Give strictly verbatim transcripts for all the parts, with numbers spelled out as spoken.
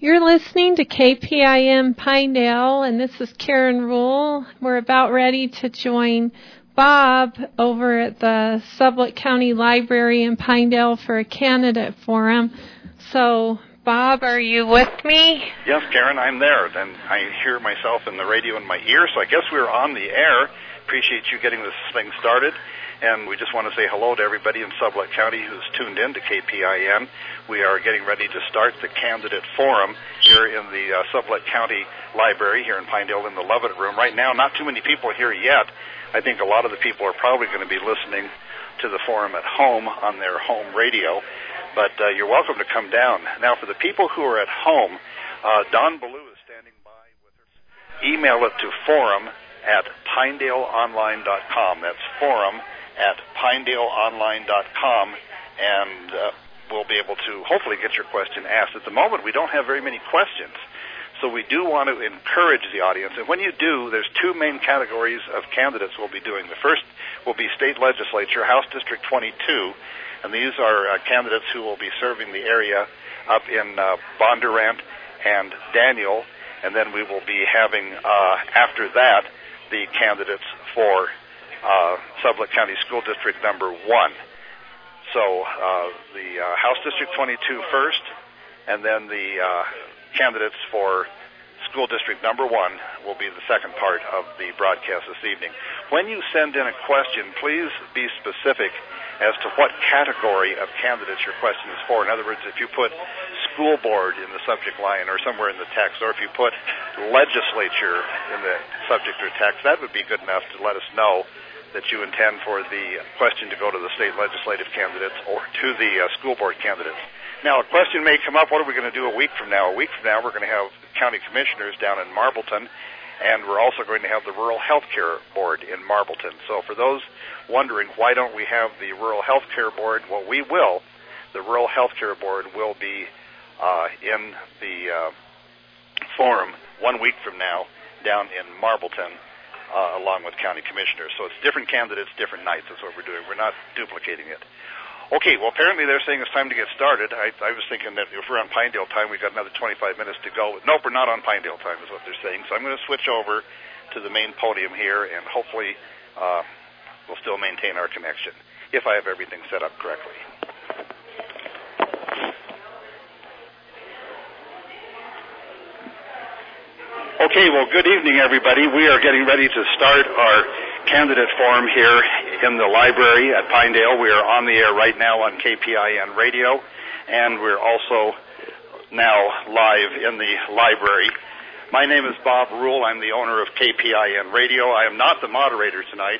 You're listening to K P I M Pinedale, and this is Karen Rule. We're about ready to join Bob over at the Sublette County Library in Pinedale for a candidate forum. So, Bob, are you with me? Yes, Karen, I'm there. And I hear myself in the radio in my ear, so I guess we're on the air. Appreciate you getting this thing started. And we just want to say hello to everybody in Sublette County who's tuned in to K P I N. We are getting ready to start the candidate forum here in the uh, Sublette County Library here in Pinedale in the Lovett Room. Right now, not too many people are here yet. I think a lot of the people are probably going to be listening to the forum at home on their home radio. But uh, you're welcome to come down. Now, for the people who are at home, uh, Don Ballou is standing by with her. Email it to forum at pinedale online dot com. That's forum at pinedale online dot com, and uh, we'll be able to hopefully get your question asked. At the moment, we don't have very many questions, so we do want to encourage the audience. And when you do, there's two main categories of candidates we'll be doing. The first will be state legislature, House District twenty-two, and these are uh, candidates who will be serving the area up in uh, Bondurant and Daniel, and then we will be having, uh, after that, the candidates for Uh, Sublette County School District number one. So uh, the uh, House District twenty-two first, and then the uh, candidates for School District number one will be the second part of the broadcast this evening. When you send in a question, please be specific as to what category of candidates your question is for. In other words, if you put school board in the subject line or somewhere in the text, or if you put legislature in the subject or text, that would be good enough to let us know that you intend for the question to go to the state legislative candidates or to the uh, school board candidates. Now, a question may come up, what are we going to do a week from now? A week from now, we're going to have county commissioners down in Marbleton, and we're also going to have the Rural Health Care Board in Marbleton. So for those wondering, why don't we have the Rural Health Care Board? Well, we will. The Rural Health Care Board will be uh, in the uh, forum one week from now down in Marbleton, Uh, along with county commissioners. So it's different candidates, different nights. That's what we're doing. We're not duplicating it. Okay, well, apparently they're saying it's time to get started. I, I was thinking that if we're on Pinedale time, we've got another twenty-five minutes to go. Nope, we're not on Pinedale time is what they're saying. So I'm going to switch over to the main podium here, and hopefully uh, we'll still maintain our connection if I have everything set up correctly. Okay, well, good evening, everybody. We are getting ready to start our candidate forum here in the library at Pinedale. We are on the air right now on K P I N radio, and we're also now live in the library. My name is Bob Rule. I'm the owner of K P I N radio. I am not the moderator tonight,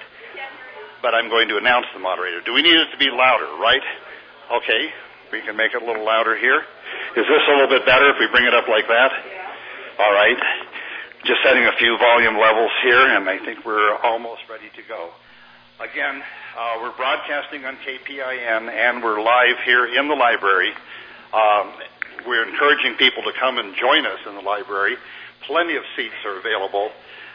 but I'm going to announce the moderator. Do we need it to be louder, right? Okay, we can make it a little louder here. Is this a little bit better if we bring it up like that? All right. Just setting a few volume levels here, and I think we're almost ready to go. Again, uh, we're broadcasting on K P I N, and we're live here in the library. Um, we're encouraging people to come and join us in the library. Plenty of seats are available.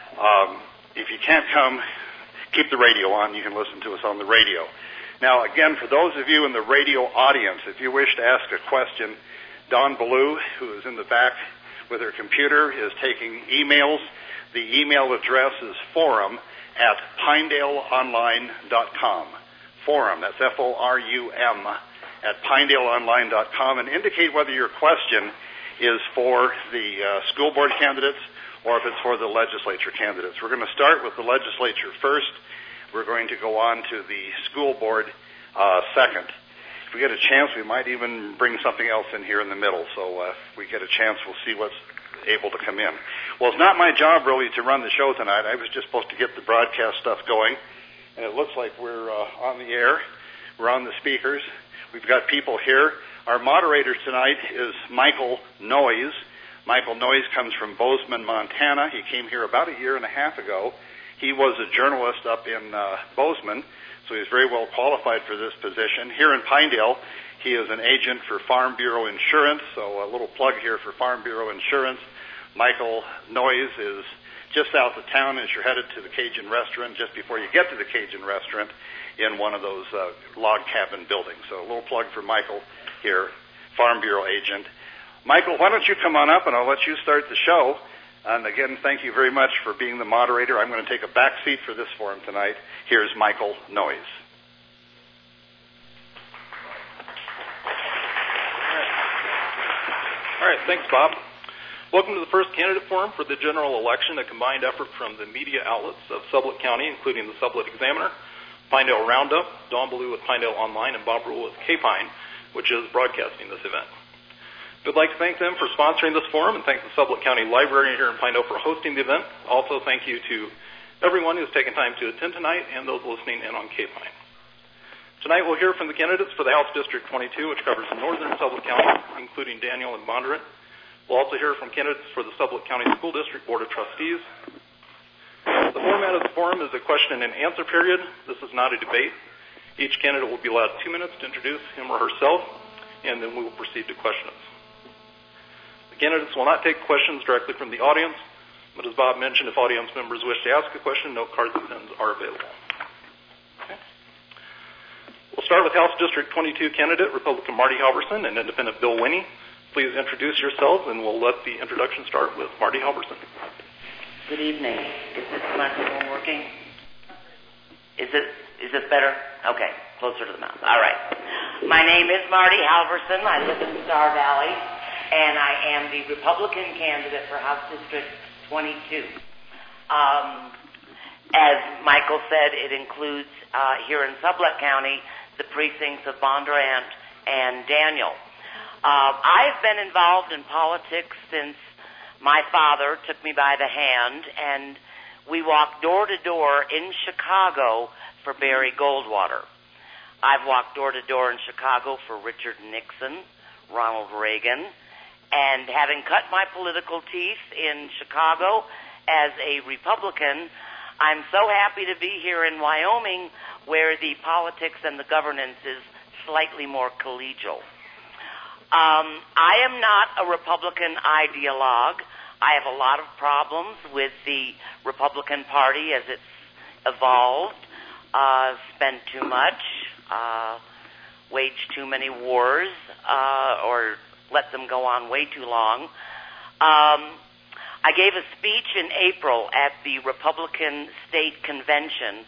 Um, if you can't come, keep the radio on. You can listen to us on the radio. Now, again, for those of you in the radio audience, if you wish to ask a question, Don Ballou, who is in the back with her computer, is taking emails. The email address is forum at pinedale online dot com. Forum, that's F O R U M, at pinedale online dot com, and indicate whether your question is for the uh, school board candidates or if it's for the legislature candidates. We're going to start with the legislature first. We're going to go on to the school board uh, second. If we get a chance, we might even bring something else in here in the middle. So uh, if we get a chance, we'll see what's able to come in. Well, it's not my job, really, to run the show tonight. I was just supposed to get the broadcast stuff going. And it looks like we're uh, on the air. We're on the speakers. We've got people here. Our moderator tonight is Michael Noyes. Michael Noyes comes from Bozeman, Montana. He came here about a year and a half ago. He was a journalist up in uh, Bozeman, so he's very well qualified for this position. Here in Pinedale, he is an agent for Farm Bureau Insurance, so a little plug here for Farm Bureau Insurance. Michael Noyes is just south of town as you're headed to the Cajun Restaurant, just before you get to the Cajun Restaurant, in one of those uh, log cabin buildings. So a little plug for Michael here, Farm Bureau agent. Michael, why don't you come on up and I'll let you start the show. And again, thank you very much for being the moderator. I'm going to take a back seat for this forum tonight. Here's Michael Noyes. All right, thanks, Bob. Welcome to the first candidate forum for the general election, a combined effort from the media outlets of Sublette County, including the Sublette Examiner, Pinedale Roundup, Don Ballou with Pinedale Online, and Bob Rule with K-Pine, which is broadcasting this event. We'd like to thank them for sponsoring this forum and thank the Sublette County Library here in Pinedale for hosting the event. Also, thank you to everyone who's taken time to attend tonight and those listening in on K-Pine. Tonight we'll hear from the candidates for the House District twenty-two, which covers northern Sublette County, including Daniel and Bondurant. We'll also hear from candidates for the Sublette County School District Board of Trustees. The format of the forum is a question and answer period. This is not a debate. Each candidate will be allowed two minutes to introduce him or herself, and then we will proceed to questions. The candidates will not take questions directly from the audience, but as Bob mentioned, if audience members wish to ask a question, note cards and pens are available. Okay. We'll start with House District twenty-two candidate, Republican Marty Halverson, and Independent Bill Winnie. Please introduce yourselves, and we'll let the introduction start with Marty Halverson. Good evening. Is this microphone working? Is it? Is this better? Okay, closer to the mouth. All right. My name is Marty Halverson. I live in Star Valley, and I am the Republican candidate for House District twenty-two. Um, as Michael said, it includes uh, here in Sublette County the precincts of Bondurant and Daniel. Uh, I've been involved in politics since my father took me by the hand, and we walked door to door in Chicago for Barry Goldwater. I've walked door to door in Chicago for Richard Nixon, Ronald Reagan, and having cut my political teeth in Chicago as a Republican, I'm so happy to be here in Wyoming where the politics and the governance is slightly more collegial. Um, I am not a Republican ideologue. I have a lot of problems with the Republican Party as it's evolved, uh, spent too much, uh, waged too many wars, uh, or let them go on way too long. Um, I gave a speech in April at the Republican State Convention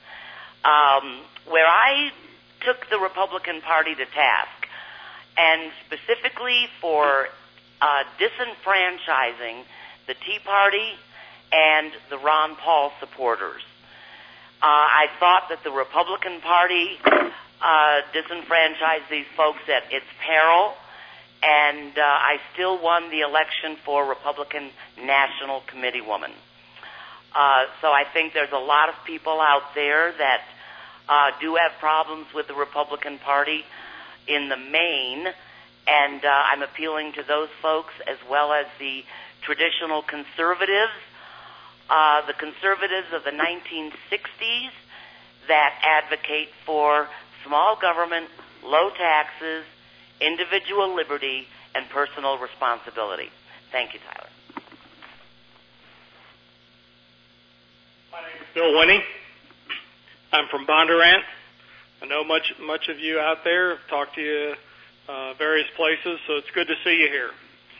um, where I took the Republican Party to task, and specifically for uh, disenfranchising the Tea Party and the Ron Paul supporters. Uh, I thought that the Republican Party uh, disenfranchised these folks at its peril, and uh, I still won the election for Republican National Committee woman. Uh, so I think there's a lot of people out there that uh, do have problems with the Republican Party in the main, and uh, I'm appealing to those folks as well as the traditional conservatives, uh, the conservatives of the nineteen sixties that advocate for small government, low taxes, individual liberty, and personal responsibility. Thank you, Tyler. My name is Bill Winnie. I'm from Bondurant. I know much much of you out there. I've talked to you uh, various places, so it's good to see you here.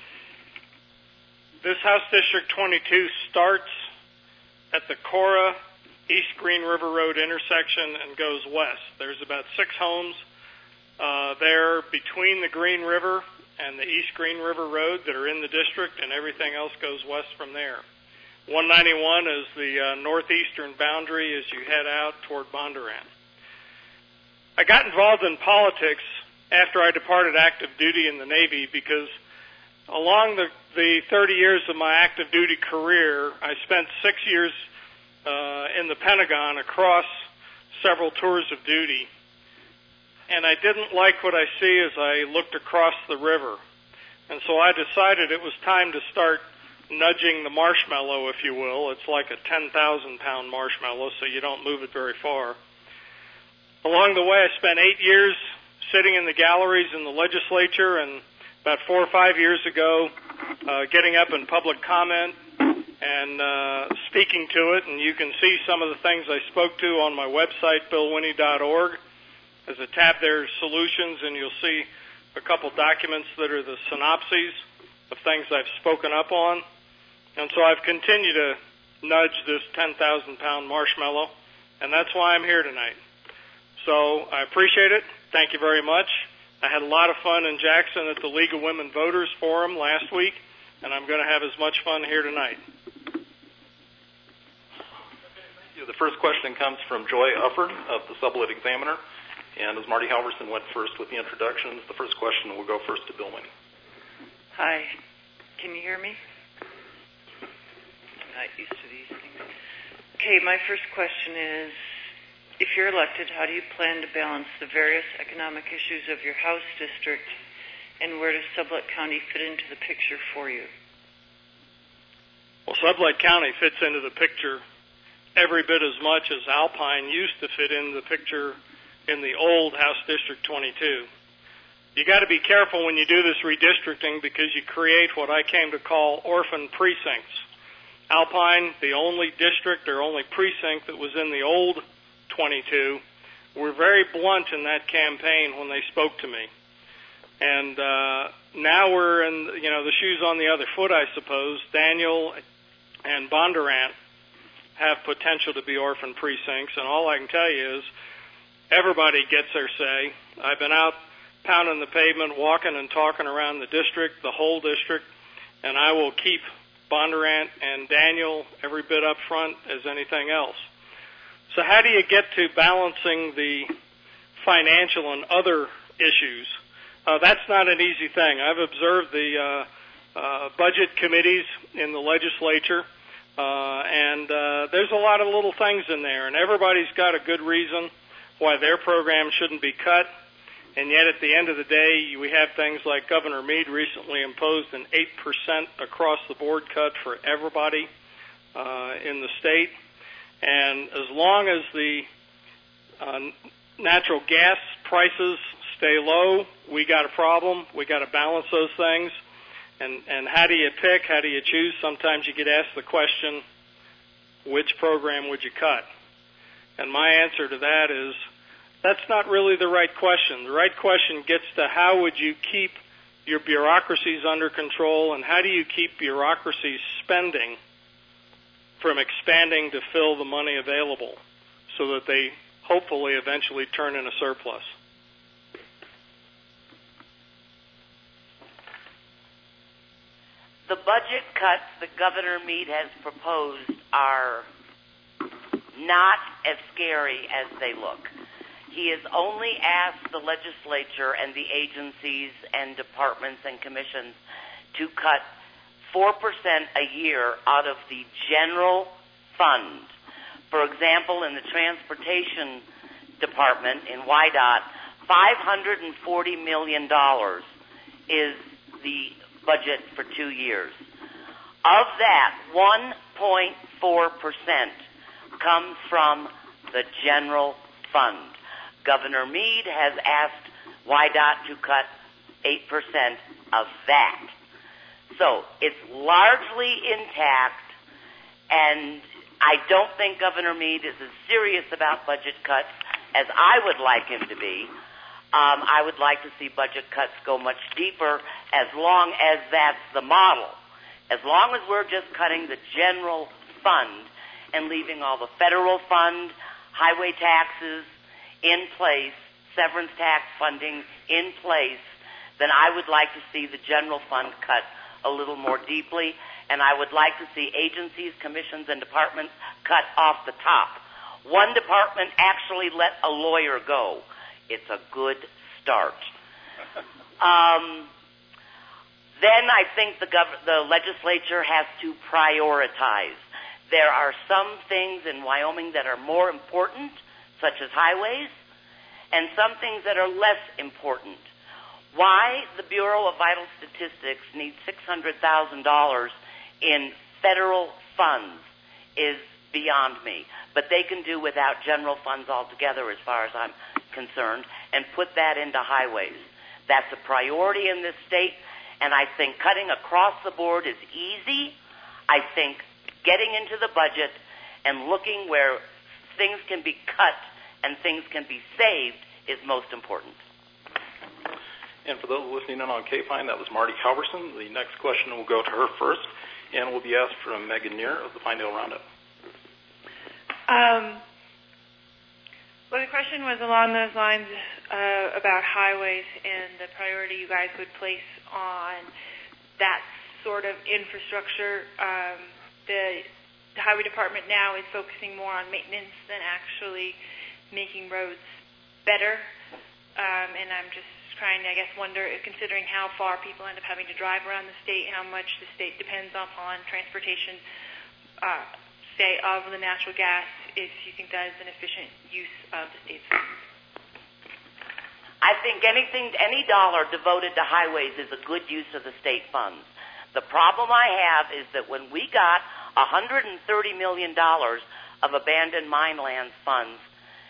This House District twenty-two starts at the Cora East Green River Road intersection and goes west. There's about six homes uh, there between the Green River and the East Green River Road that are in the district, and everything else goes west from there. one ninety-one is the uh, northeastern boundary as you head out toward Bondurant. I got involved in politics after I departed active duty in the Navy because along the, the thirty years of my active duty career, I spent six years uh, in the Pentagon across several tours of duty. And I didn't like what I see as I looked across the river. And so I decided it was time to start nudging the marshmallow, if you will. It's like a ten thousand pound marshmallow, so you don't move it very far. Along the way, I spent eight years sitting in the galleries in the legislature, and about four or five years ago, uh, getting up in public comment and uh, speaking to it. And you can see some of the things I spoke to on my website, bill winnie dot org. There's a tab there, Solutions, and you'll see a couple documents that are the synopses of things I've spoken up on. And so I've continued to nudge this ten thousand pound marshmallow, and that's why I'm here tonight. So I appreciate it. Thank you very much. I had a lot of fun in Jackson at the League of Women Voters Forum last week, and I'm going to have as much fun here tonight. The first question comes from Joy Ufford of the Sublette Examiner. And as Marty Halverson went first with the introductions, the first question will go first to Bill Winnie. Hi. Can you hear me? I'm not used to these things. Okay, my first question is, if you're elected, how do you plan to balance the various economic issues of your House district, and where does Sublette County fit into the picture for you? Well, Sublette County fits into the picture every bit as much as Alpine used to fit in the picture in the old House District twenty-two. You got to be careful when you do this redistricting because you create what I came to call orphan precincts. Alpine, the only district or only precinct that was in the old twenty-two, were very blunt in that campaign when they spoke to me. And uh, now we're in, you know, the shoe's on the other foot, I suppose. Daniel and Bondurant have potential to be orphan precincts, and all I can tell you is everybody gets their say. I've been out pounding the pavement, walking and talking around the district, the whole district, and I will keep Bondurant and Daniel every bit up front as anything else. So how do you get to balancing the financial and other issues? Uh, that's not an easy thing. I've observed the uh, uh, budget committees in the legislature, uh, and uh, there's a lot of little things in there, and everybody's got a good reason why their program shouldn't be cut, and yet at the end of the day, we have things like Governor Meade recently imposed an eight percent across-the-board cut for everybody uh, in the state, and as long as the uh, natural gas prices stay low, we got a problem. We got to balance those things, and, and how do you pick, how do you choose? Sometimes you get asked the question, which program would you cut? And my answer to that is, that's not really the right question. The right question gets to how would you keep your bureaucracies under control, and how do you keep bureaucracies spending from expanding to fill the money available so that they hopefully eventually turn in a surplus. The budget cuts that Governor Meade has proposed are not as scary as they look. He has only asked the legislature and the agencies and departments and commissions to cut four percent a year out of the general fund. For example, in the transportation department in Y DOT, five hundred forty million dollars is the budget for two years. Of that, one point four percent comes from the general fund. Governor Meade has asked Y DOT to cut eight percent of that. So it's largely intact, and I don't think Governor Meade is as serious about budget cuts as I would like him to be. Um, I would like to see budget cuts go much deeper as long as that's the model. As long as we're just cutting the general fund and leaving all the federal fund, highway taxes in place, severance tax funding in place, then I would like to see the general fund cut a little more deeply, and I would like to see agencies, commissions, and departments cut off the top. One department actually let a lawyer go. It's a good start. Um, then I think the, gov- the legislature has to prioritize. There are some things in Wyoming that are more important, such as highways, and some things that are less important. Why the Bureau of Vital Statistics needs six hundred thousand dollars in federal funds is beyond me. But they can do without general funds altogether, as far as I'm concerned, and put that into highways. That's a priority in this state, and I think cutting across the board is easy. I think getting into the budget and looking where things can be cut and things can be saved is most important. And for those listening in on K-Pine, that was Marty Halverson. The next question will go to her first, and will be asked from Megan Neer of the Pinedale Roundup. Um, well, the question was along those lines uh, about highways and the priority you guys would place on that sort of infrastructure. Um, the, the highway department now is focusing more on maintenance than actually making roads better. Um, and I'm just trying to, I guess, wonder, considering how far people end up having to drive around the state, how much the state depends upon transportation, uh, say, of the natural gas, if you think that is an efficient use of the state's funds. I think anything, any dollar devoted to highways is a good use of the state funds. The problem I have is that when we got one hundred thirty million dollars of abandoned mine lands funds,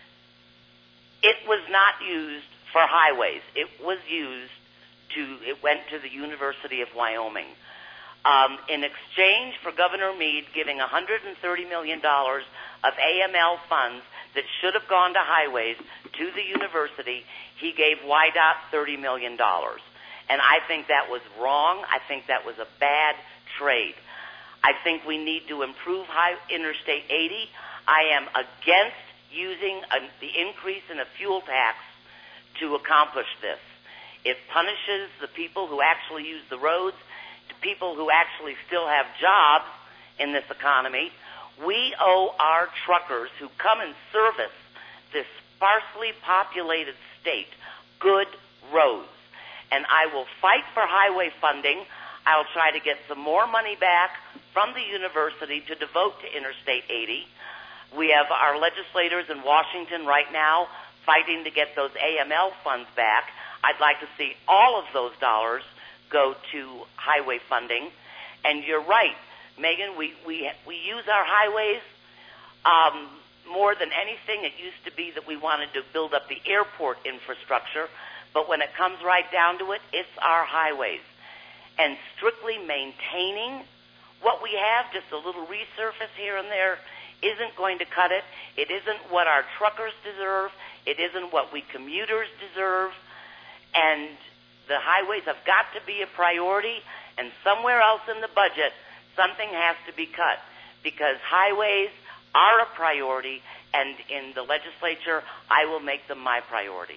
it was not used for highways. It was used to, it went to the University of Wyoming. Um, in exchange for Governor Meade giving one hundred thirty million dollars of A M L funds that should have gone to highways to the university, he gave Y DOT thirty million dollars. And I think that was wrong. I think that was a bad trade. I think we need to improve high Interstate eighty. I am against using a, the increase in a fuel tax to accomplish this. It punishes the people who actually use the roads, to people who actually still have jobs in this economy. We owe our truckers who come and service this sparsely populated state good roads. And I will fight for highway funding. I'll try to get some more money back from the university to devote to Interstate eighty. We have our legislators in Washington right now fighting to get those A M L funds back. I'd like to see all of those dollars go to highway funding. And you're right, Megan, we, we, we use our highways um, more than anything. It used to be that we wanted to build up the airport infrastructure, but when it comes right down to it, it's our highways. And strictly maintaining what we have, just a little resurface here and there, isn't going to cut it. It isn't what our truckers deserve. It isn't what we commuters deserve. And the highways have got to be a priority, and somewhere else in the budget, something has to be cut, because highways are a priority, and in the legislature, I will make them my priority.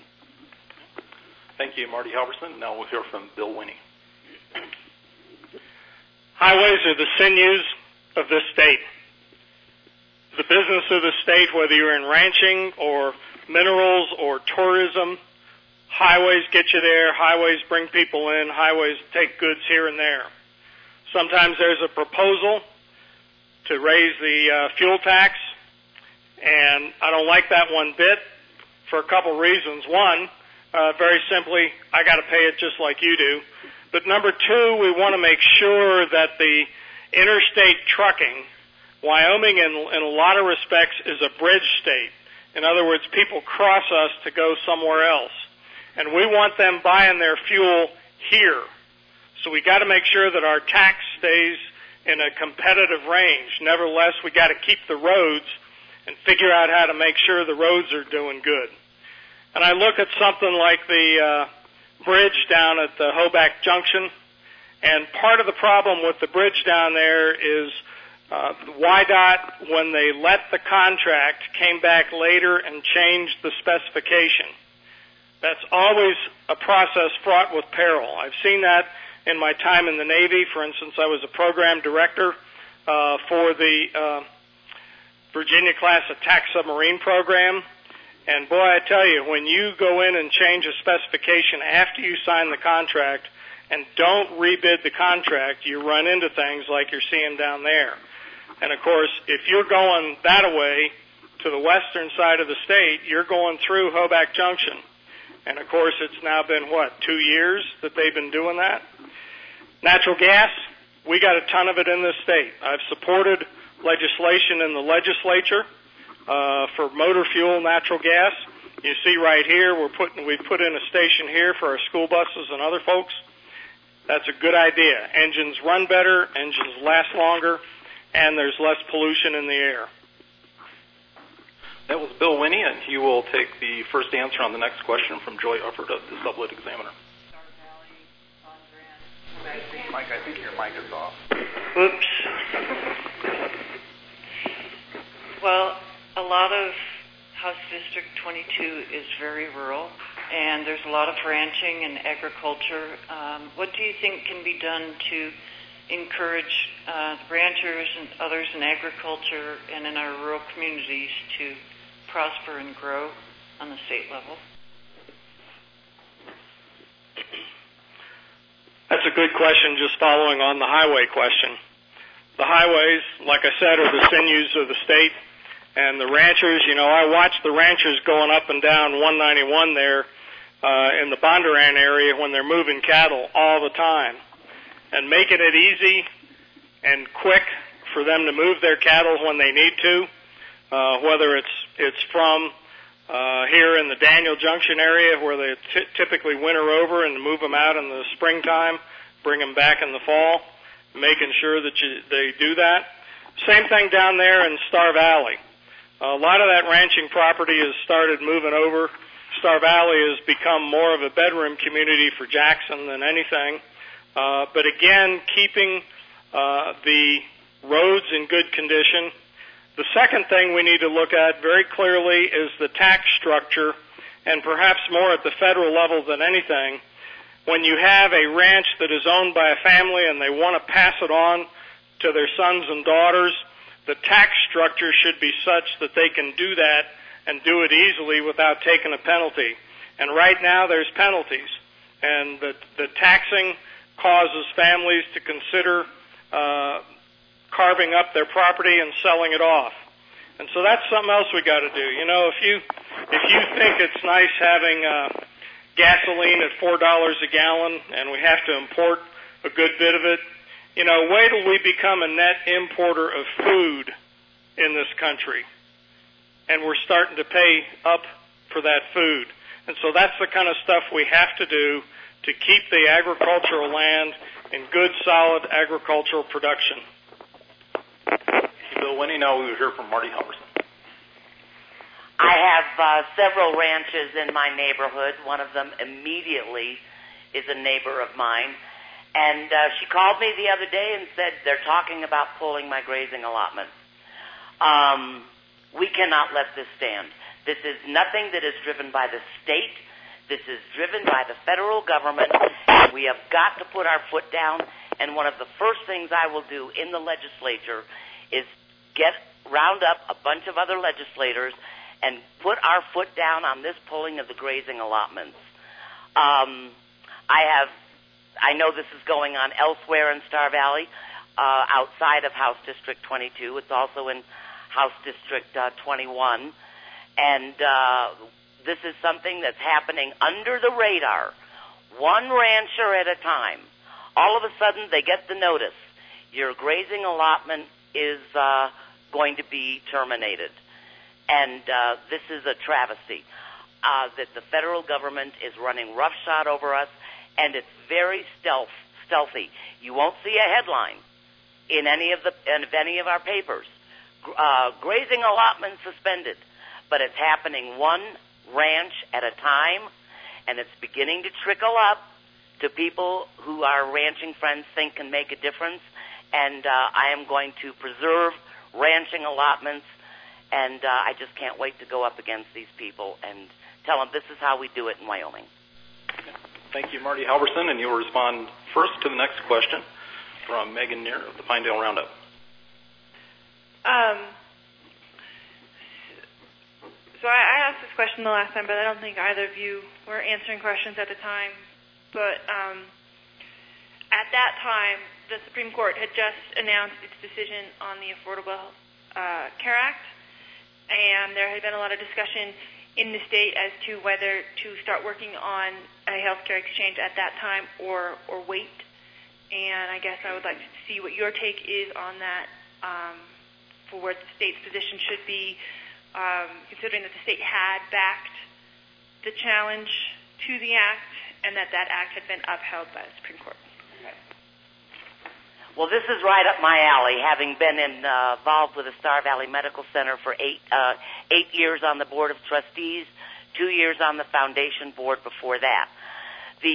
Thank you, Marty Halverson. Now we'll hear from Bill Winnie. Highways are the sinews of this state. The business of the state, whether you're in ranching or minerals or tourism, highways get you there, highways bring people in, highways take goods here and there. Sometimes there's a proposal to raise the uh, fuel tax, and I don't like that one bit for a couple reasons. One, uh, very simply, I got to pay it just like you do. But number two, we want to make sure that the interstate trucking, Wyoming in, in a lot of respects is a bridge state. In other words, people cross us to go somewhere else. And we want them buying their fuel here. So we got to make sure that our tax stays in a competitive range. Nevertheless, we got to keep the roads and figure out how to make sure the roads are doing good. And I look at something like the uh, bridge down at the Hoback Junction, and part of the problem with the bridge down there is uh, Y DOT, when they let the contract, came back later and changed the specification. That's always a process fraught with peril. I've seen that in my time in the Navy. For instance, I was a program director uh, for the uh, Virginia-class attack submarine program. And boy, I tell you, when you go in and change a specification after you sign the contract and don't rebid the contract, you run into things like you're seeing down there. And, of course, if you're going that way to the western side of the state, you're going through Hoback Junction. And, of course, it's now been, what, two years that they've been doing that? Natural gas, we got a ton of it in this state. I've supported legislation in the legislature uh, for motor fuel natural gas. You see right here, we're putting, we've put in a station here for our school buses and other folks. That's a good idea. Engines run better, engines last longer, and there's less pollution in the air. That was Bill Winnie, and he will take the first answer on the next question from Joy Ufford of the Sublette Examiner. Mike, I think your mic is off. Oops. Well, a lot of House District twenty-two is very rural, and there's a lot of ranching and agriculture. Um, what do you think can be done to encourage uh, ranchers and others in agriculture and in our rural communities to prosper and grow on the state level? That's a good question, just following on the highway question. The highways, like I said, are the sinews of the state, and the ranchers, you know, I watch the ranchers going up and down one ninety-one there uh, in the Bondurant area when they're moving cattle all the time, and making it easy and quick for them to move their cattle when they need to, uh, whether it's it's from uh, here in the Daniel Junction area where they t- typically winter over and move them out in the springtime, bring them back in the fall, making sure that you, they do that. Same thing down there in Star Valley. A lot of that ranching property has started moving over. Star Valley has become more of a bedroom community for Jackson than anything. Uh, but again, keeping uh, the roads in good condition. The second thing we need to look at very clearly is the tax structure, and perhaps more at the federal level than anything. When you have a ranch that is owned by a family and they want to pass it on to their sons and daughters, the tax structure should be such that they can do that and do it easily without taking a penalty. And right now there's penalties, and the, the taxing causes families to consider uh, carving up their property and selling it off. And so that's something else we got to do. You know, if you if you think it's nice having uh, gasoline at four dollars a gallon and we have to import a good bit of it, you know, wait till we become a net importer of food in this country, and we're starting to pay up for that food. And so that's the kind of stuff we have to do to keep the agricultural land in good, solid agricultural production. Bill Winnie, now we will hear from Marty Halverson. I have uh, several ranches in my neighborhood. One of them immediately is a neighbor of mine. And uh, she called me the other day and said they're talking about pulling my grazing allotment. Um, we cannot let this stand. This is nothing that is driven by the state. This is driven by the federal government. We have got to put our foot down. And one of the first things I will do in the legislature is get round up a bunch of other legislators and put our foot down on this pulling of the grazing allotments. Um, I have, I know this is going on elsewhere in Star Valley, uh, outside of House District twenty-two. It's also in House District uh, twenty-one. And uh, this is something that's happening under the radar, one rancher at a time. All of a sudden, they get the notice. Your grazing allotment is uh, going to be terminated. And uh, this is a travesty uh, that the federal government is running roughshod over us, and it's very stealth, stealthy. You won't see a headline in any of the in any of our papers. Uh, grazing allotment suspended, but it's happening one ranch at a time, and it's beginning to trickle up to people who our ranching friends think can make a difference. And uh, I am going to preserve ranching allotments, and uh, I just can't wait to go up against these people and tell them this is how we do it in Wyoming. Thank you, Marty Halverson, and you'll respond first to the next question from Megan Neer of the Pinedale Roundup. Um, so I, I asked this question the last time, but I don't think either of you were answering questions at the time. But um, at that time, the Supreme Court had just announced its decision on the Affordable uh, Care Act, and there had been a lot of discussion in the state as to whether to start working on a healthcare exchange at that time or, or wait. And I guess I would like to see what your take is on that, um, for where the state's position should be, um, considering that the state had backed the challenge to the act and that that act had been upheld by the Supreme Court. Well, this is right up my alley, having been in, uh, involved with the Star Valley Medical Center for eight uh, eight years on the Board of Trustees, two years on the Foundation Board before that. The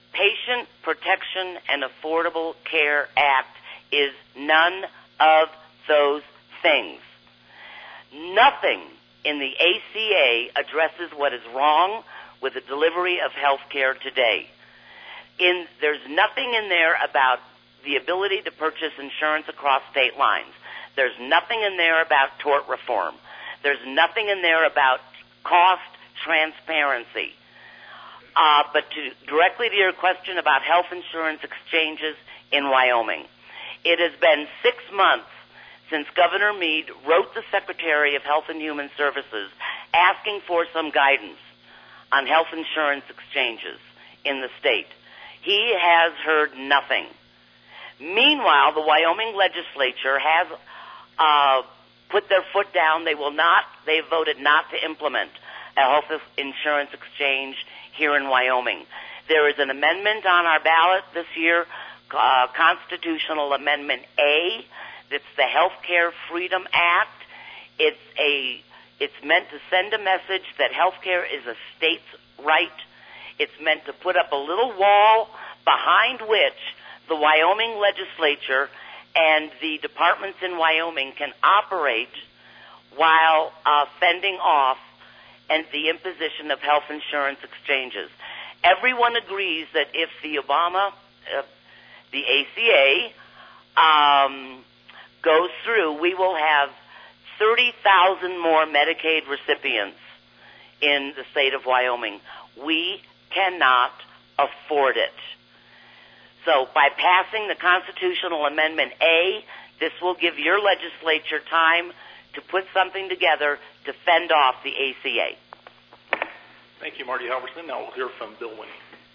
Patient Protection and Affordable Care Act is none of those things. Nothing in the A C A addresses what is wrong with the delivery of health care today. In, there's nothing in there about the ability to purchase insurance across state lines. There's nothing in there about tort reform. There's nothing in there about cost transparency. Uh, but to, directly to your question about health insurance exchanges in Wyoming, it has been six months since Governor Meade wrote the Secretary of Health and Human Services asking for some guidance on health insurance exchanges in the state. He has heard nothing. Meanwhile, the Wyoming legislature has uh, put their foot down. They will not, they voted not to implement a health insurance exchange here in Wyoming. There is an amendment on our ballot this year, uh, Constitutional Amendment A. It's the Healthcare Freedom Act. It's a, it's meant to send a message that healthcare is a state's right. It's meant to put up a little wall behind which the Wyoming legislature and the departments in Wyoming can operate while uh, fending off and the imposition of health insurance exchanges. Everyone agrees that if the Obama, uh, the A C A, um, goes through, we will have thirty thousand more Medicaid recipients in the state of Wyoming. We cannot afford it. So by passing the Constitutional Amendment A, this will give your legislature time to put something together to fend off the A C A. Thank you, Marty Halverson. Now we'll hear from Bill Winnie.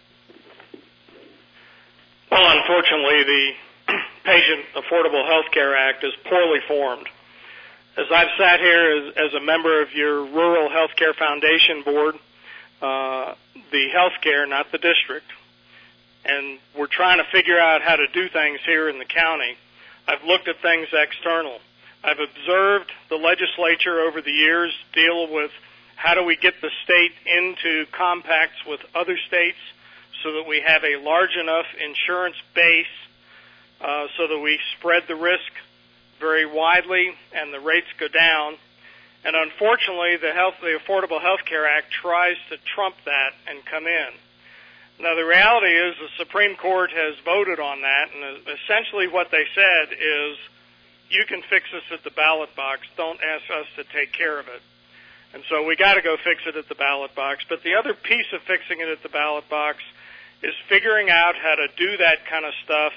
Well, unfortunately, the Patient Affordable Health Care Act is poorly formed. As I've sat here as, as a member of your Rural Health Care Foundation Board, uh, the health care, not the district, and we're trying to figure out how to do things here in the county, I've looked at things external. I've observed the legislature over the years deal with how do we get the state into compacts with other states so that we have a large enough insurance base uh, so that we spread the risk very widely and the rates go down. And unfortunately, the, health, the Affordable Health Care Act tries to trump that and come in. Now, the reality is the Supreme Court has voted on that, and essentially what they said is, you can fix this at the ballot box. Don't ask us to take care of it. And so we got to go fix it at the ballot box. But the other piece of fixing it at the ballot box is figuring out how to do that kind of stuff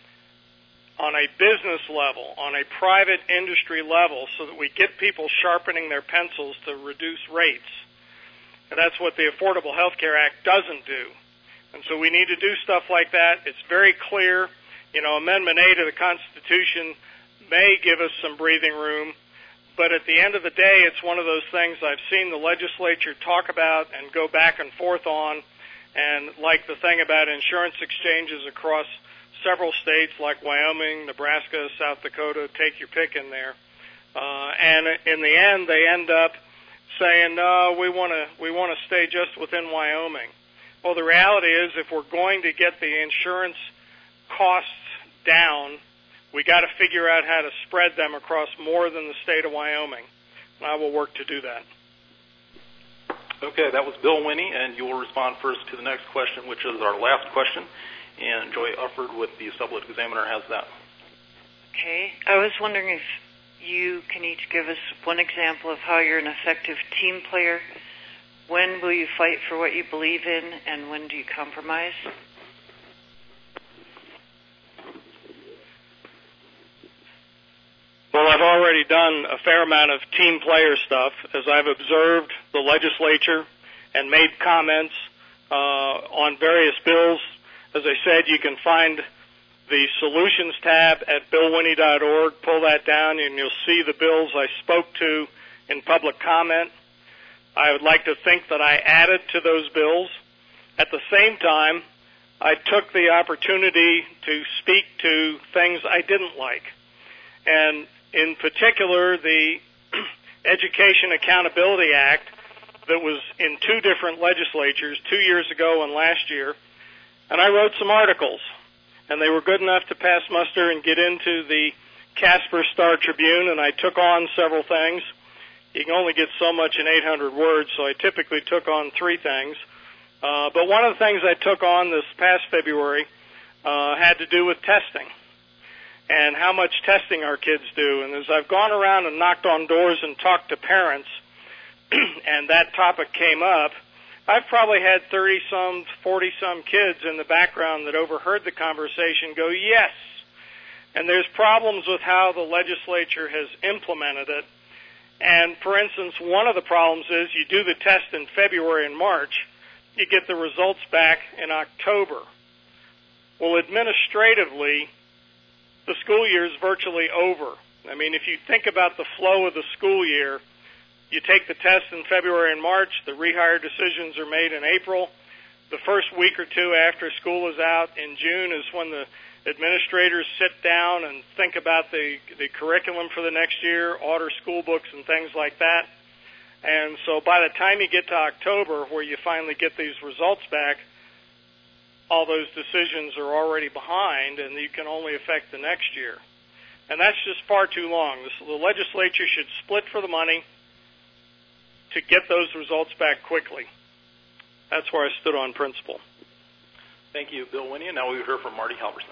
on a business level, on a private industry level, so that we get people sharpening their pencils to reduce rates. And that's what the Affordable Health Care Act doesn't do. And so we need to do stuff like that. It's very clear. You know, Amendment A to the Constitution may give us some breathing room, but at the end of the day, it's one of those things I've seen the legislature talk about and go back and forth on, and like the thing about insurance exchanges across several states like Wyoming, Nebraska, South Dakota, take your pick in there. Uh, and in the end, they end up saying, no, we want to we want to stay just within Wyoming. Well, the reality is if we're going to get the insurance costs down, we got to figure out how to spread them across more than the state of Wyoming. And I will work to do that. Okay, that was Bill Winnie, and you will respond first to the next question, which is our last question. And Joy Ufford with the Sublette Examiner has that. Okay. I was wondering if you can each give us one example of how you're an effective team player. When will you fight for what you believe in, and when do you compromise? Well, I've already done a fair amount of team player stuff as I've observed the legislature and made comments uh, on various bills. As I said, you can find the Solutions tab at bill winnie dot org. Pull that down, and you'll see the bills I spoke to in public comment. I would like to think that I added to those bills. At the same time, I took the opportunity to speak to things I didn't like. And in particular, the Education Accountability Act that was in two different legislatures, two years ago and last year, And I wrote some articles, and they were good enough to pass muster and get into the Casper Star Tribune, and I took on several things. You can only get so much in eight hundred words, so I typically took on three things. Uh, but one of the things I took on this past February uh, had to do with testing and how much testing our kids do. And as I've gone around and knocked on doors and talked to parents, and that topic came up, I've probably had thirty-some, forty-some kids in the background that overheard the conversation go, yes. And there's problems with how the legislature has implemented it. And, for instance, one of the problems is you do the test in February and March, you get the results back in October. Well, administratively, the school year is virtually over. I mean, if you think about the flow of the school year, you take the test in February and March, the rehire decisions are made in April. The first week or two after school is out in June is when the administrators sit down and think about the, the curriculum for the next year, order school books and things like that. And so by the time you get to October, where you finally get these results back, all those decisions are already behind, and you can only affect the next year. And that's just far too long. The legislature should split for the money to get those results back quickly. That's where I stood on principle. Thank you, Bill Winnie. And now we've heard from Marty Halverson.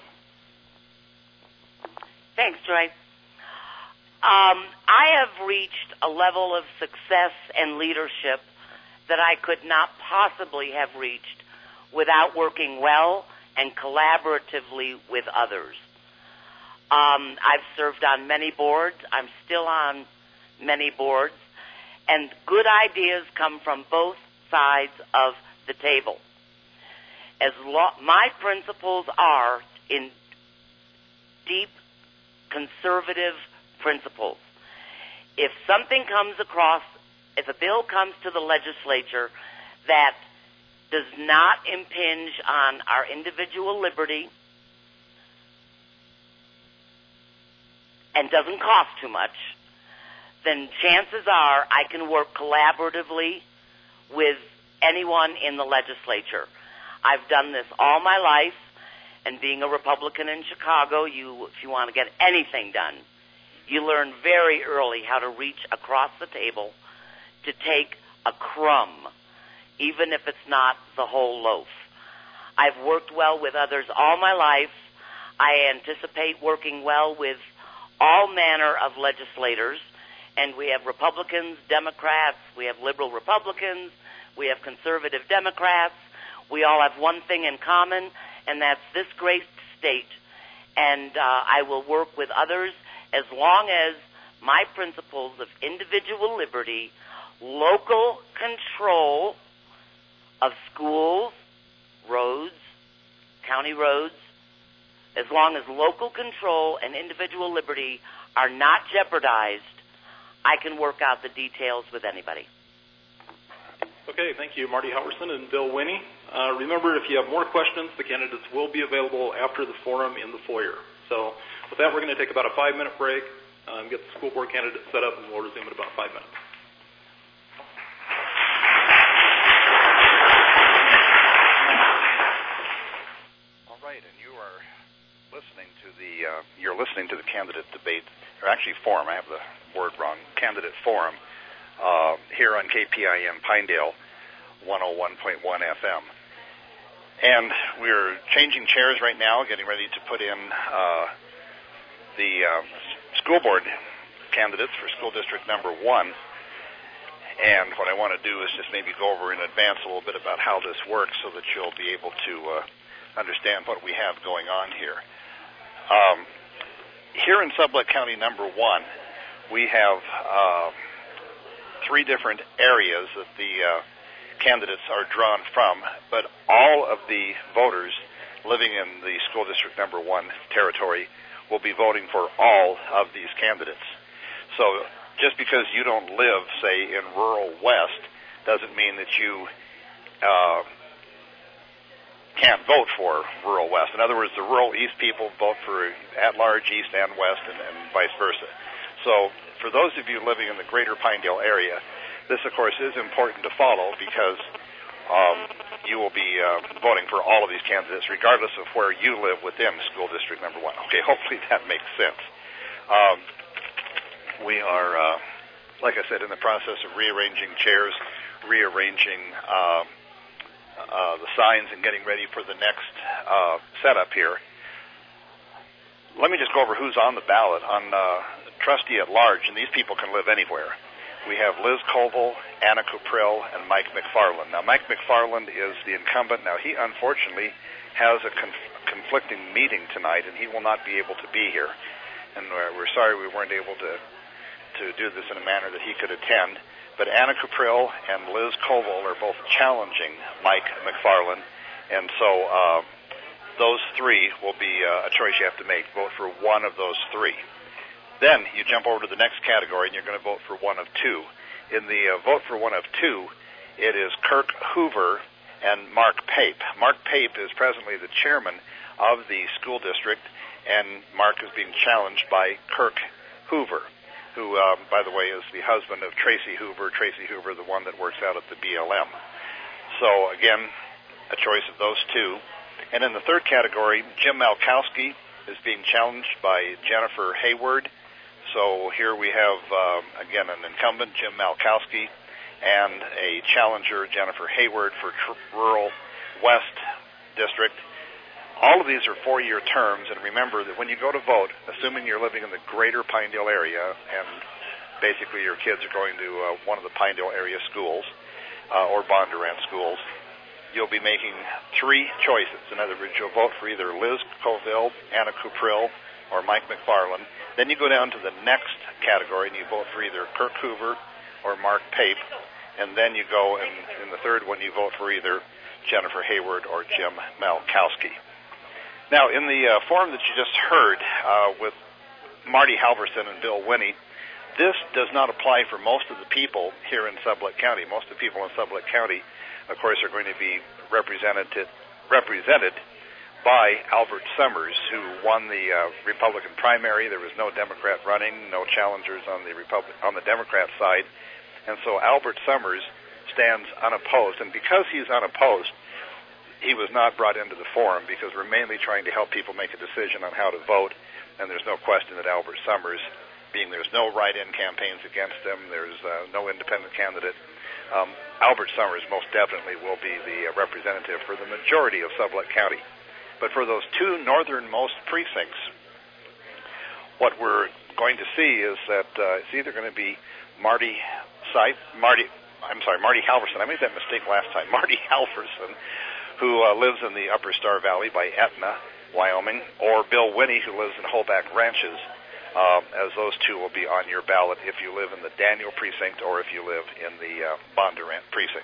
Thanks, Troy. Um, I have reached a level of success and leadership that I could not possibly have reached without working well and collaboratively with others. Um, I've served on many boards. I'm still on many boards. And good ideas come from both sides of the table. As lo- my principles are in deep conservative principles. If something comes across, if a bill comes to the legislature that does not impinge on our individual liberty and doesn't cost too much, then chances are I can work collaboratively with anyone in the legislature. I've done this all my life, and being a Republican in Chicago, you, if you want to get anything done, you learn very early how to reach across the table to take a crumb, even if it's not the whole loaf. I've worked well with others all my life. I anticipate working well with all manner of legislators, and we have Republicans, Democrats, we have liberal Republicans, we have conservative Democrats. We all have one thing in common, and that's this great state. And uh, I will work with others as long as my principles of individual liberty, local control of schools, roads, county roads, as long as local control and individual liberty are not jeopardized, I can work out the details with anybody. Okay, thank you, Marty Halverson and Bill Winnie. Uh, remember, if you have more questions, the candidates will be available after the forum in the foyer. So with that, we're going to take about a five-minute break, um, get the school board candidates set up, and we'll resume in about five minutes. All right, and you are listening to the uh, you're listening to the candidate debate, or actually forum. I have the word wrong. Candidate forum. Uh, here on K P I M Pinedale, one oh one point one F M. And we're changing chairs right now, getting ready to put in uh, the uh, school board candidates for school district number one. And what I want to do is just maybe go over in advance a little bit about how this works so that you'll be able to uh, understand what we have going on here. Um, here in Sublette County number one, we have Uh, three different areas that the uh, candidates are drawn from, but all of the voters living in the school district number one territory will be voting for all of these candidates. So just because you don't live, say, in rural West doesn't mean that you uh, can't vote for rural West. In other words, the rural East people vote for at-large East and West, and, and vice versa. So for those of you living in the greater Pinedale area, this, of course, is important to follow because um, you will be uh, voting for all of these candidates, regardless of where you live within school district number one. Okay, hopefully that makes sense. Um, we are, uh, like I said, in the process of rearranging chairs, rearranging uh, uh, the signs, and getting ready for the next uh, setup here. Let me just go over who's on the ballot on uh, trustee at large, and these people can live anywhere. We have Liz Koval, Anna Cuprill, and Mike McFarland. Now, Mike McFarland is the incumbent. Now, he unfortunately has a conf- conflicting meeting tonight, and he will not be able to be here. And we're, we're sorry we weren't able to, to do this in a manner that he could attend. But Anna Cuprill and Liz Koval are both challenging Mike McFarland, and so uh, those three will be uh, a choice you have to make. Vote for one of those three. Then you jump over to the next category, and you're going to vote for one of two. In the uh, vote for one of two, it is Kirk Hoover and Mark Pape. Mark Pape is presently the chairman of the school district, and Mark is being challenged by Kirk Hoover, who, uh, by the way, is the husband of Tracy Hoover. Tracy Hoover, the one that works out at the B L M. So, again, a choice of those two. And in the third category, Jim Malkowski is being challenged by Jennifer Hayward. So here we have, uh, again, an incumbent, Jim Malkowski, and a challenger, Jennifer Hayward, for tr- Rural West District. All of these are four-year terms, and remember that when you go to vote, assuming you're living in the greater Pinedale area, and basically your kids are going to uh, one of the Pinedale area schools uh, or Bondurant schools, you'll be making three choices. In other words, you'll vote for either Liz Colville, Anna Cuprill, or Mike McFarland. Then you go down to the next category, and you vote for either Kirk Hoover or Mark Pape. And then you go, and in the third one, you vote for either Jennifer Hayward or Jim Malkowski. Now, in the uh, forum that you just heard uh, with Marty Halverson and Bill Winnie, this does not apply for most of the people here in Sublette County. Most of the people in Sublette County, of course, are going to be represented represented by Albert Summers, who won the uh, Republican primary. There was no Democrat running, no challengers on the Republic on the Democrat side, and so Albert Summers stands unopposed. And because he's unopposed, he was not brought into the forum because we're mainly trying to help people make a decision on how to vote, and there's no question that Albert Summers, being there's no write-in campaigns against him, there's uh, no independent candidate, um, Albert Summers most definitely will be the uh, representative for the majority of Sublette County. But for those two northernmost precincts, what we're going to see is that uh, it's either going to be Marty Seif, Marty, I'm sorry, Marty Halverson. I made that mistake last time. Marty Halverson, who uh, lives in the Upper Star Valley by Etna, Wyoming, or Bill Winnie, who lives in Hoback Ranches, uh, as those two will be on your ballot if you live in the Daniel precinct or if you live in the uh, Bondurant precinct.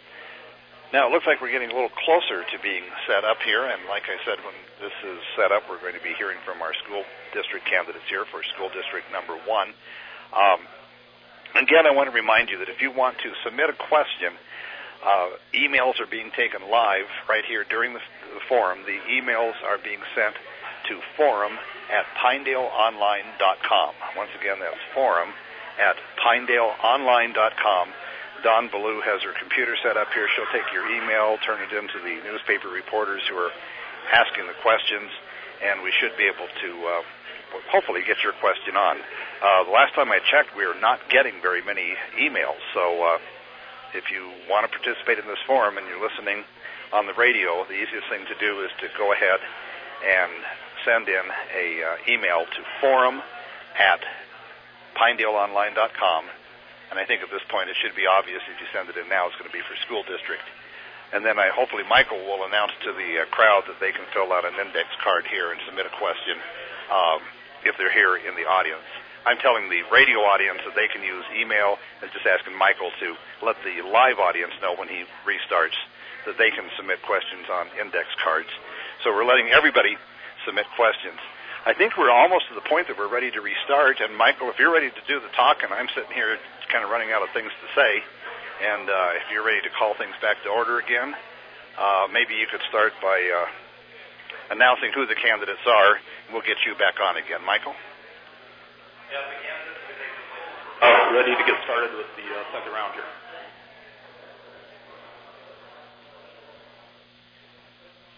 Now, it looks like we're getting a little closer to being set up here, and like I said, when this is set up, we're going to be hearing from our school district candidates here for school district number one. Um, again, I want to remind you that if you want to submit a question, uh, emails are being taken live right here during the, the forum. The emails are being sent to forum at pinedale online dot com. Once again, that's forum at pinedale online dot com. Don Ballou has her computer set up here. She'll take your email, turn it into the newspaper reporters who are asking the questions, and we should be able to uh, hopefully get your question on. Uh, the last time I checked, we are not getting very many emails, so uh, if you want to participate in this forum and you're listening on the radio, the easiest thing to do is to go ahead and send in a uh, email to forum at pinedale online dot com. And I think at this point it should be obvious if you send it in now it's going to be for school district. And then I hopefully Michael will announce to the uh, crowd that they can fill out an index card here and submit a question um, if they're here in the audience. I'm telling the radio audience that they can use email and just asking Michael to let the live audience know when he restarts that they can submit questions on index cards. So we're letting everybody submit questions. I think we're almost to the point that we're ready to restart. And, Michael, if you're ready to do the talk, and I'm sitting here kind of running out of things to say, and uh, if you're ready to call things back to order again, uh, maybe you could start by uh, announcing who the candidates are, and we'll get you back on again. Michael? Yeah, the candidates are uh, ready to get started with the uh, second round here.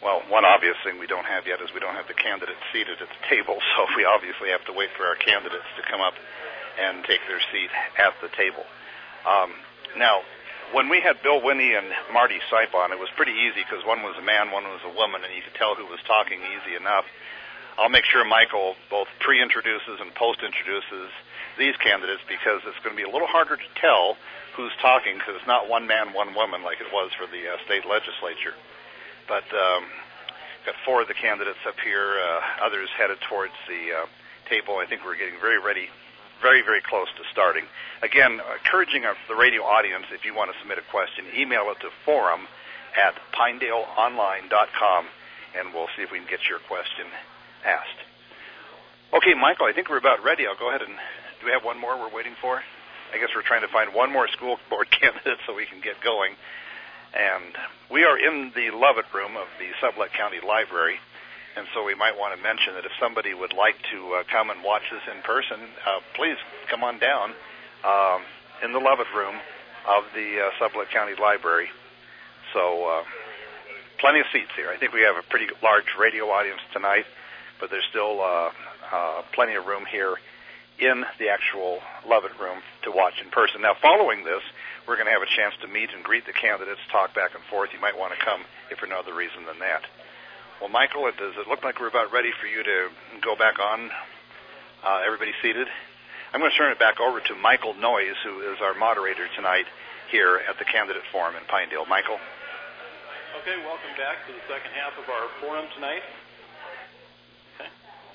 well, one obvious thing we don't have yet is we don't have the candidates seated at the table, so we obviously have to wait for our candidates to come up and take their seat at the table. Um, now, when we had Bill Winnie and Marty Sipe on, it was pretty easy because one was a man, one was a woman, and you could tell who was talking easy enough. I'll make sure Michael both pre-introduces and post-introduces these candidates because it's going to be a little harder to tell who's talking because it's not one man, one woman like it was for the uh, state legislature. But um, got four of the candidates up here, uh, others headed towards the uh, table. I think we're getting very ready, very, very close to starting. Again, encouraging our, the radio audience, if you want to submit a question, email it to forum at pinedale online dot com, and we'll see if we can get your question asked. Okay, Michael, I think we're about ready. I'll go ahead and, do we have one more we're waiting for? I guess we're trying to find one more school board candidate so we can get going. And we are in the Lovett Room of the Sublette County Library, and so we might want to mention that if somebody would like to uh, come and watch this in person, uh, please come on down um, in the Lovett Room of the uh, Sublette County Library. So uh, plenty of seats here. I think we have a pretty large radio audience tonight, but there's still uh, uh, plenty of room here in the actual Lovett Room to watch in person. Now, following this, we're going to have a chance to meet and greet the candidates, talk back and forth. You might want to come if for no other reason than that. Well, Michael, it, does it look like we're about ready for you to go back on? Uh, everybody seated? I'm going to turn it back over to Michael Noyes, who is our moderator tonight here at the Candidate Forum in Pinedale. Michael? Okay, welcome back to the second half of our forum tonight. Okay.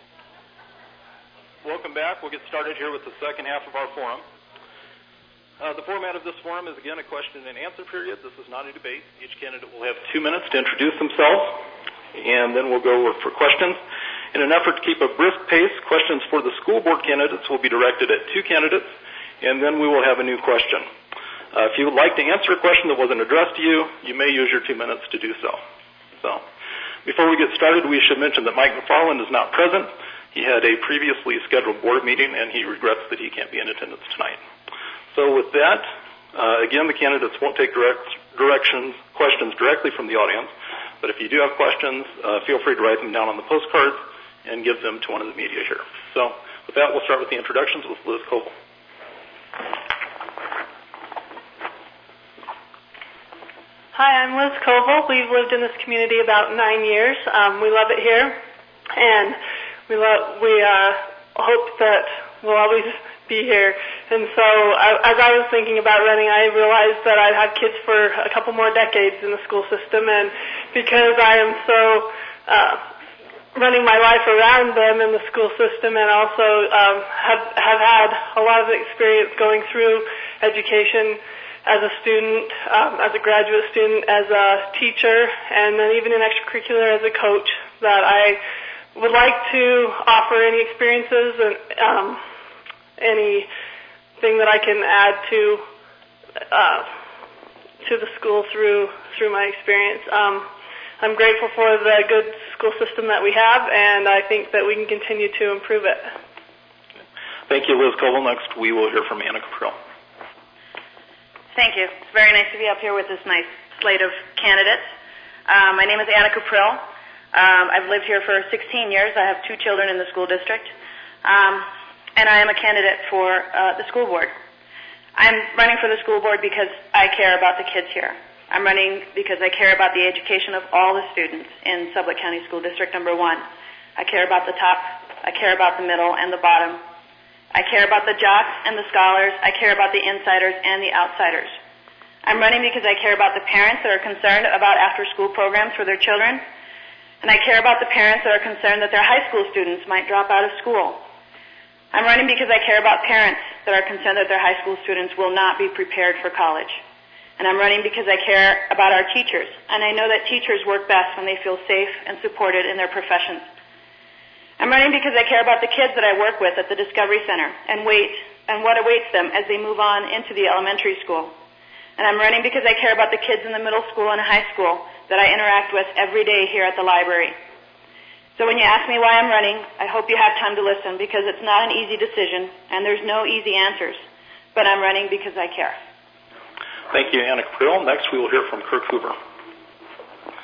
Welcome back. We'll get started here with the second half of our forum. Uh, the format of this forum is, again, a question and answer period. This is not a debate. Each candidate will have two minutes to introduce themselves, and then we'll go for questions. In an effort to keep a brisk pace, questions for the school board candidates will be directed at two candidates, and then we will have a new question. Uh, if you would like to answer a question that wasn't addressed to you, you may use your two minutes to do so. So, before we get started, we should mention that Mike McFarland is not present. He had a previously scheduled board meeting, and he regrets that he can't be in attendance tonight. So with that, uh, again, the candidates won't take direct directions, questions directly from the audience, but if you do have questions, uh, feel free to write them down on the postcards and give them to one of the media here. So with that, we'll start with the introductions with Liz Koval. Hi, I'm Liz Koval. We've lived in this community about nine years. Um, we love it here, and we love, we uh, hope that we'll always be here. And so I, as I was thinking about running, I realized that I'd have kids for a couple more decades in the school system, and because I am so uh, running my life around them in the school system, and also um, have, have had a lot of experience going through education as a student, um, as a graduate student, as a teacher, and then even in extracurricular as a coach, that I would like to offer any experiences and um, anything that I can add to uh, to the school through through my experience. Um, I'm grateful for the good school system that we have, and I think that we can continue to improve it. Thank you, Liz Koval. Next, we will hear from Anna Caprill. Thank you. It's very nice to be up here with this nice slate of candidates. Um, my name is Anna Caprill. Um, I've lived here for sixteen years. I have two children in the school district. Um, and I am a candidate for uh, the school board. I'm running for the school board because I care about the kids here. I'm running because I care about the education of all the students in Sublette County School District number one. I care about the top, I care about the middle and the bottom. I care about the jocks and the scholars. I care about the insiders and the outsiders. I'm running because I care about the parents that are concerned about after-school programs for their children. And I care about the parents that are concerned that their high school students might drop out of school. I'm running because I care about parents that are concerned that their high school students will not be prepared for college. And I'm running because I care about our teachers. And I know that teachers work best when they feel safe and supported in their professions. I'm running because I care about the kids that I work with at the Discovery Center and wait and what awaits them as they move on into the elementary school. And I'm running because I care about the kids in the middle school and high school that I interact with every day here at the library. So when you ask me why I'm running, I hope you have time to listen because it's not an easy decision and there's no easy answers. But I'm running because I care. Thank you, Anna Caprill. Next, we will hear from Kirk Hoover.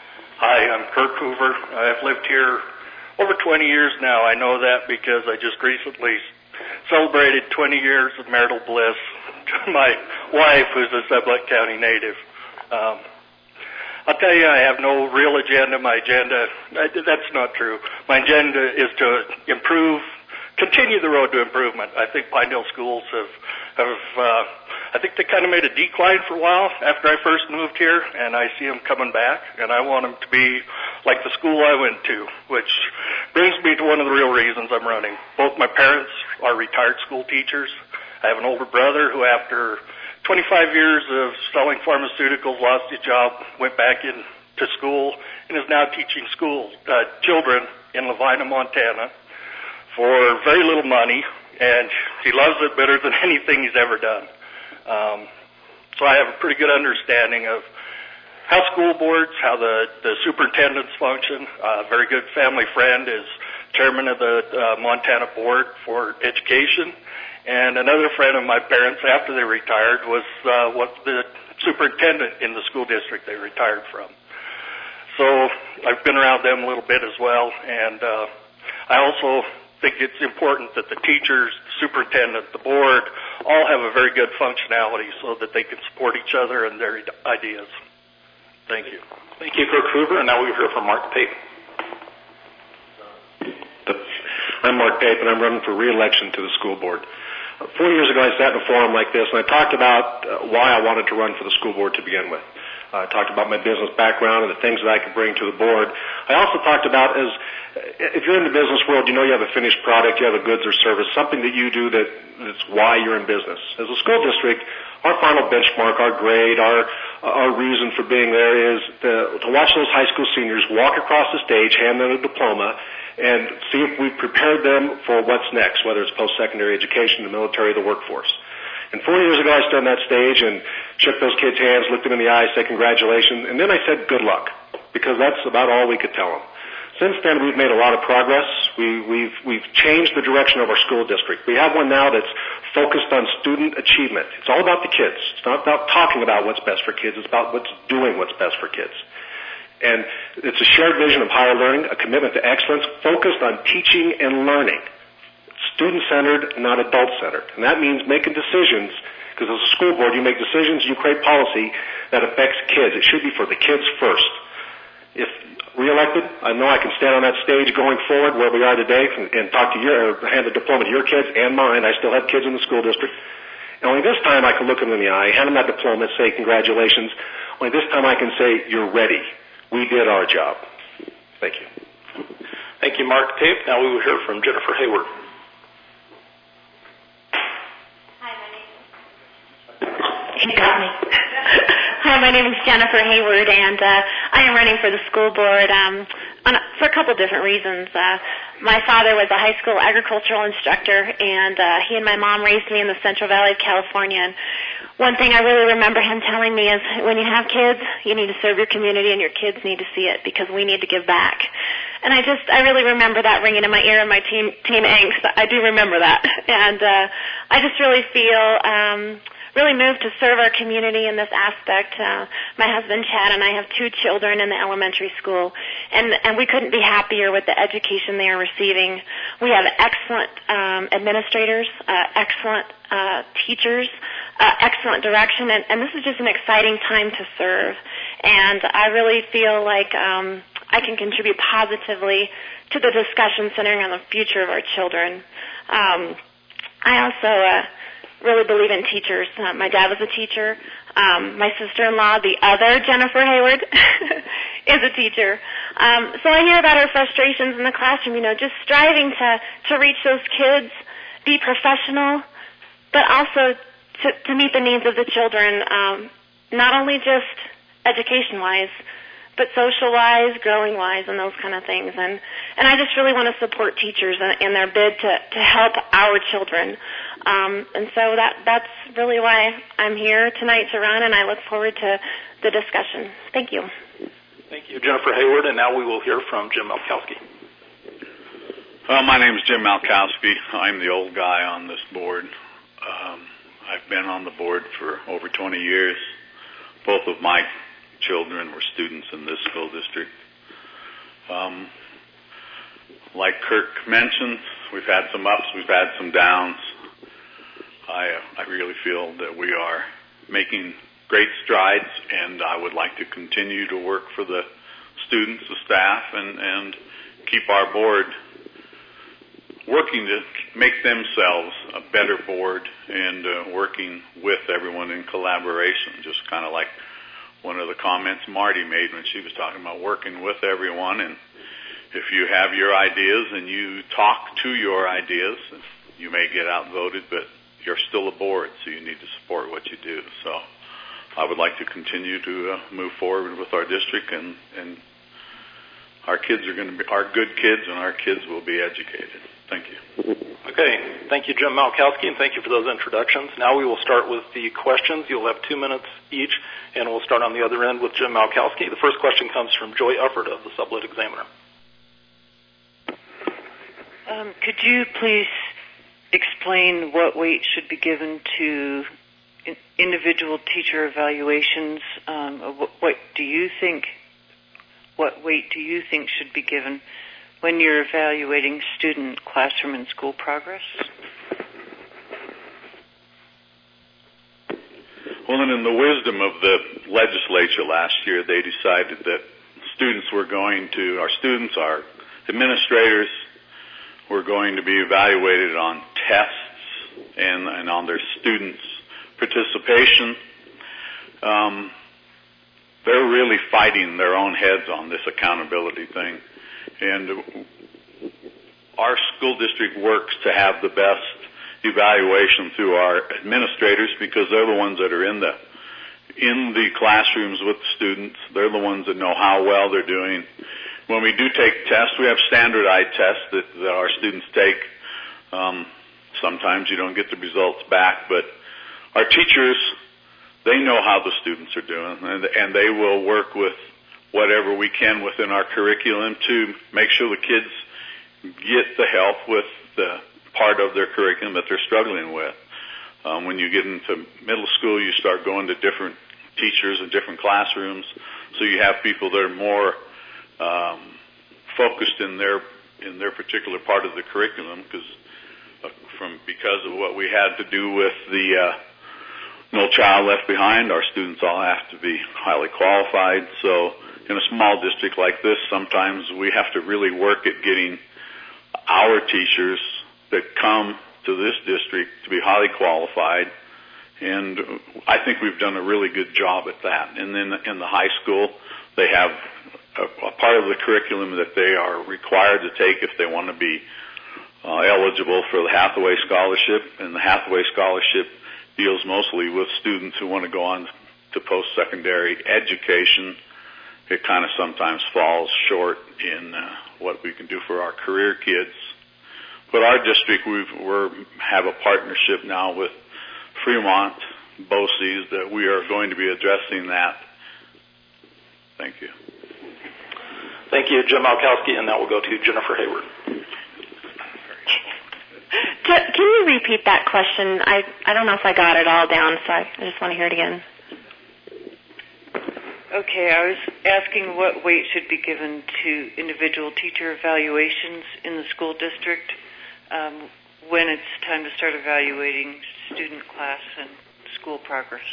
Hi, I'm Kirk Hoover. I've lived here over twenty years now. I know that because I just recently celebrated twenty years of marital bliss to my wife, who's a Sublette County native. Um, I'll tell you, I have no real agenda. My agenda, that's not true. My agenda is to improve, continue the road to improvement. I think Pinedale schools have, have uh, I think they kind of made a decline for a while after I first moved here, and I see them coming back, and I want them to be like the school I went to, which brings me to one of the real reasons I'm running. Both my parents are retired school teachers. I have an older brother who, after twenty-five years of selling pharmaceuticals, lost his job, went back into school, and is now teaching school uh, children in Levina, Montana, for very little money, and he loves it better than anything he's ever done. Um, so I have a pretty good understanding of how school boards, how the, the superintendents function. Uh, a very good family friend is chairman of the uh, Montana Board for Education. And another friend of my parents, after they retired, was uh, what the superintendent in the school district they retired from. So I've been around them a little bit as well. And uh, I also think it's important that the teachers, the superintendent, the board, all have a very good functionality so that they can support each other and their ideas. Thank you. Thank you, Kirk Hoover. And now we hear from Mark Pape. I'm Mark Pape, and I'm running for re-election to the school board. Four years ago, I sat in a forum like this, and I talked about uh, why I wanted to run for the school board to begin with. Uh, I talked about my business background and the things that I could bring to the board. I also talked about, as if you're in the business world, you know you have a finished product, you have a goods or service, something that you do that, that's why you're in business. As a school district, our final benchmark, our grade, our our reason for being there is to, to watch those high school seniors walk across the stage, hand them a diploma, and see if we've prepared them for what's next, whether it's post-secondary education, the military, the workforce. And four years ago, I stood on that stage and shook those kids' hands, looked them in the eyes, said congratulations, and then I said good luck, because that's about all we could tell them. Since then, we've made a lot of progress. We, we've, we've changed the direction of our school district. We have one now that's focused on student achievement. It's all about the kids. It's not about talking about what's best for kids. It's about what's doing what's best for kids. And it's a shared vision of higher learning, a commitment to excellence, focused on teaching and learning. Student-centered, not adult-centered. And that means making decisions, because as a school board, you make decisions, you create policy that affects kids. It should be for the kids first. If reelected, I know I can stand on that stage going forward where we are today and, and talk to your, or hand the diploma to your kids and mine. I still have kids in the school district. And only this time I can look them in the eye, hand them that diploma, say congratulations. Only this time I can say, you're ready. We did our job. Thank you. Thank you, Mark Pape. Now we will hear from Jennifer Hayward. You got me. Hi, my name is Jennifer Hayward, and uh, I am running for the school board um, on a, for a couple different reasons. Uh, my father was a high school agricultural instructor, and uh, he and my mom raised me in the Central Valley of California. And one thing I really remember him telling me is, when you have kids, you need to serve your community, and your kids need to see it, because we need to give back. And I just, I really remember that ringing in my ear in my teen, teen angst. I do remember that. And uh, I just really feel... Um, really moved to serve our community in this aspect. Uh, my husband, Chad, and I have two children in the elementary school, and, and we couldn't be happier with the education they are receiving. We have excellent um, administrators, uh, excellent uh, teachers, uh, excellent direction, and, and this is just an exciting time to serve. And I really feel like um, I can contribute positively to the discussion centering on the future of our children. Um, I also... Uh, really believe in teachers. Uh, my dad was a teacher. Um, my sister-in-law, the other Jennifer Hayward, is a teacher. Um, so I hear about her frustrations in the classroom, you know, just striving to, to reach those kids, be professional, but also to, to meet the needs of the children, um, not only just education-wise, but social-wise, growing-wise, and those kind of things. And, and I just really want to support teachers in, in their bid to, to help our children. Um, and so that that's really why I'm here tonight to run, and I look forward to the discussion. Thank you. Thank you, Jennifer Hayward. And now we will hear from Jim Malkowski. Well, my name is Jim Malkowski. I'm the old guy on this board. Um, I've been on the board for over twenty years. Both of my children were students in this school district. Um, like Kirk mentioned, we've had some ups, we've had some downs. I, uh, I really feel that we are making great strides, and I would like to continue to work for the students, the staff, and, and keep our board working to make themselves a better board and uh, working with everyone in collaboration, just kind of like one of the comments Marty made when she was talking about working with everyone. And if you have your ideas and you talk to your ideas, you may get outvoted, but you're still a board, so you need to support what you do. So I would like to continue to uh, move forward with our district, and, and our kids are going to be our good kids, and our kids will be educated. Thank you. Okay. Thank you, Jim Malkowski, and thank you for those introductions. Now we will start with the questions. You'll have two minutes each, and we'll start on the other end with Jim Malkowski. The first question comes from Joy Ufford of the Sublette Examiner. Um, could you please explain what weight should be given to in individual teacher evaluations? Um, what, what do you think, what weight do you think should be given when you're evaluating student classroom and school progress? Well, and in the wisdom of the legislature last year, they decided that students were going to, our students, our administrators, were going to be evaluated on tests and, and on their students' participation. Um, they're really fighting their own heads on this accountability thing. And our school district works to have the best evaluation through our administrators, because they're the ones that are in the in the classrooms with the students. They're the ones that know how well they're doing. When we do take tests, we have standardized tests that, that our students take. Um, sometimes you don't get the results back, but our teachers, they know how the students are doing, and, and they will work with whatever we can within our curriculum to make sure the kids get the help with the part of their curriculum that they're struggling with. Um, when you get into middle school, you start going to different teachers and different classrooms, so you have people that are more um, focused in their in their particular part of the curriculum, because uh, from because of what we had to do with the uh, No Child Left Behind, our students all have to be highly qualified. So in a small district like this, sometimes we have to really work at getting our teachers that come to this district to be highly qualified, and I think we've done a really good job at that. And then in the high school, they have a, a part of the curriculum that they are required to take if they want to be uh, eligible for the Hathaway Scholarship, and the Hathaway Scholarship deals mostly with students who want to go on to post-secondary education. It kind of sometimes falls short in uh, what we can do for our career kids. But our district, we we're, have a partnership now with Fremont BOCES that we are going to be addressing that. Thank you. Thank you, Jim Malkowski, and now we'll go to Jennifer Hayward. Can you repeat that question? I, I don't know if I got it all down, so I, I just want to hear it again. Okay, I was asking what weight should be given to individual teacher evaluations in the school district um, when it's time to start evaluating student class and school progresses.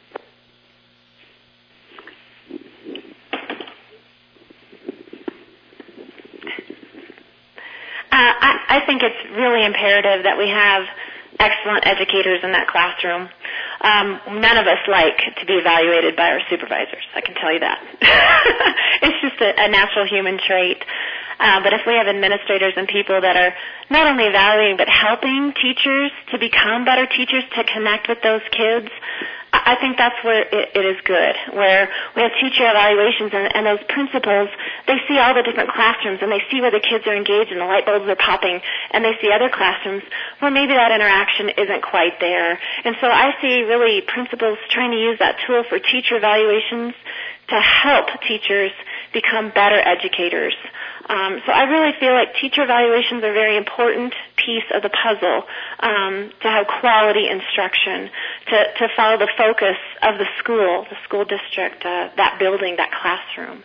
Uh, I, I think it's really imperative that we have excellent educators in that classroom. Um, none of us like to be evaluated by our supervisors. I can tell you that. It's just a, a natural human trait. Uh, but if we have administrators and people that are not only evaluating but helping teachers to become better teachers, to connect with those kids, I think that's where it, it is good, where we have teacher evaluations and, and those principals, they see all the different classrooms and they see where the kids are engaged and the light bulbs are popping, and they see other classrooms where maybe that interaction isn't quite there. And so I see really principals trying to use that tool for teacher evaluations to help teachers become better educators. Um, so I really feel like teacher evaluations are a very important piece of the puzzle um, to have quality instruction, to, to follow the focus of the school, the school district, uh, that building, that classroom.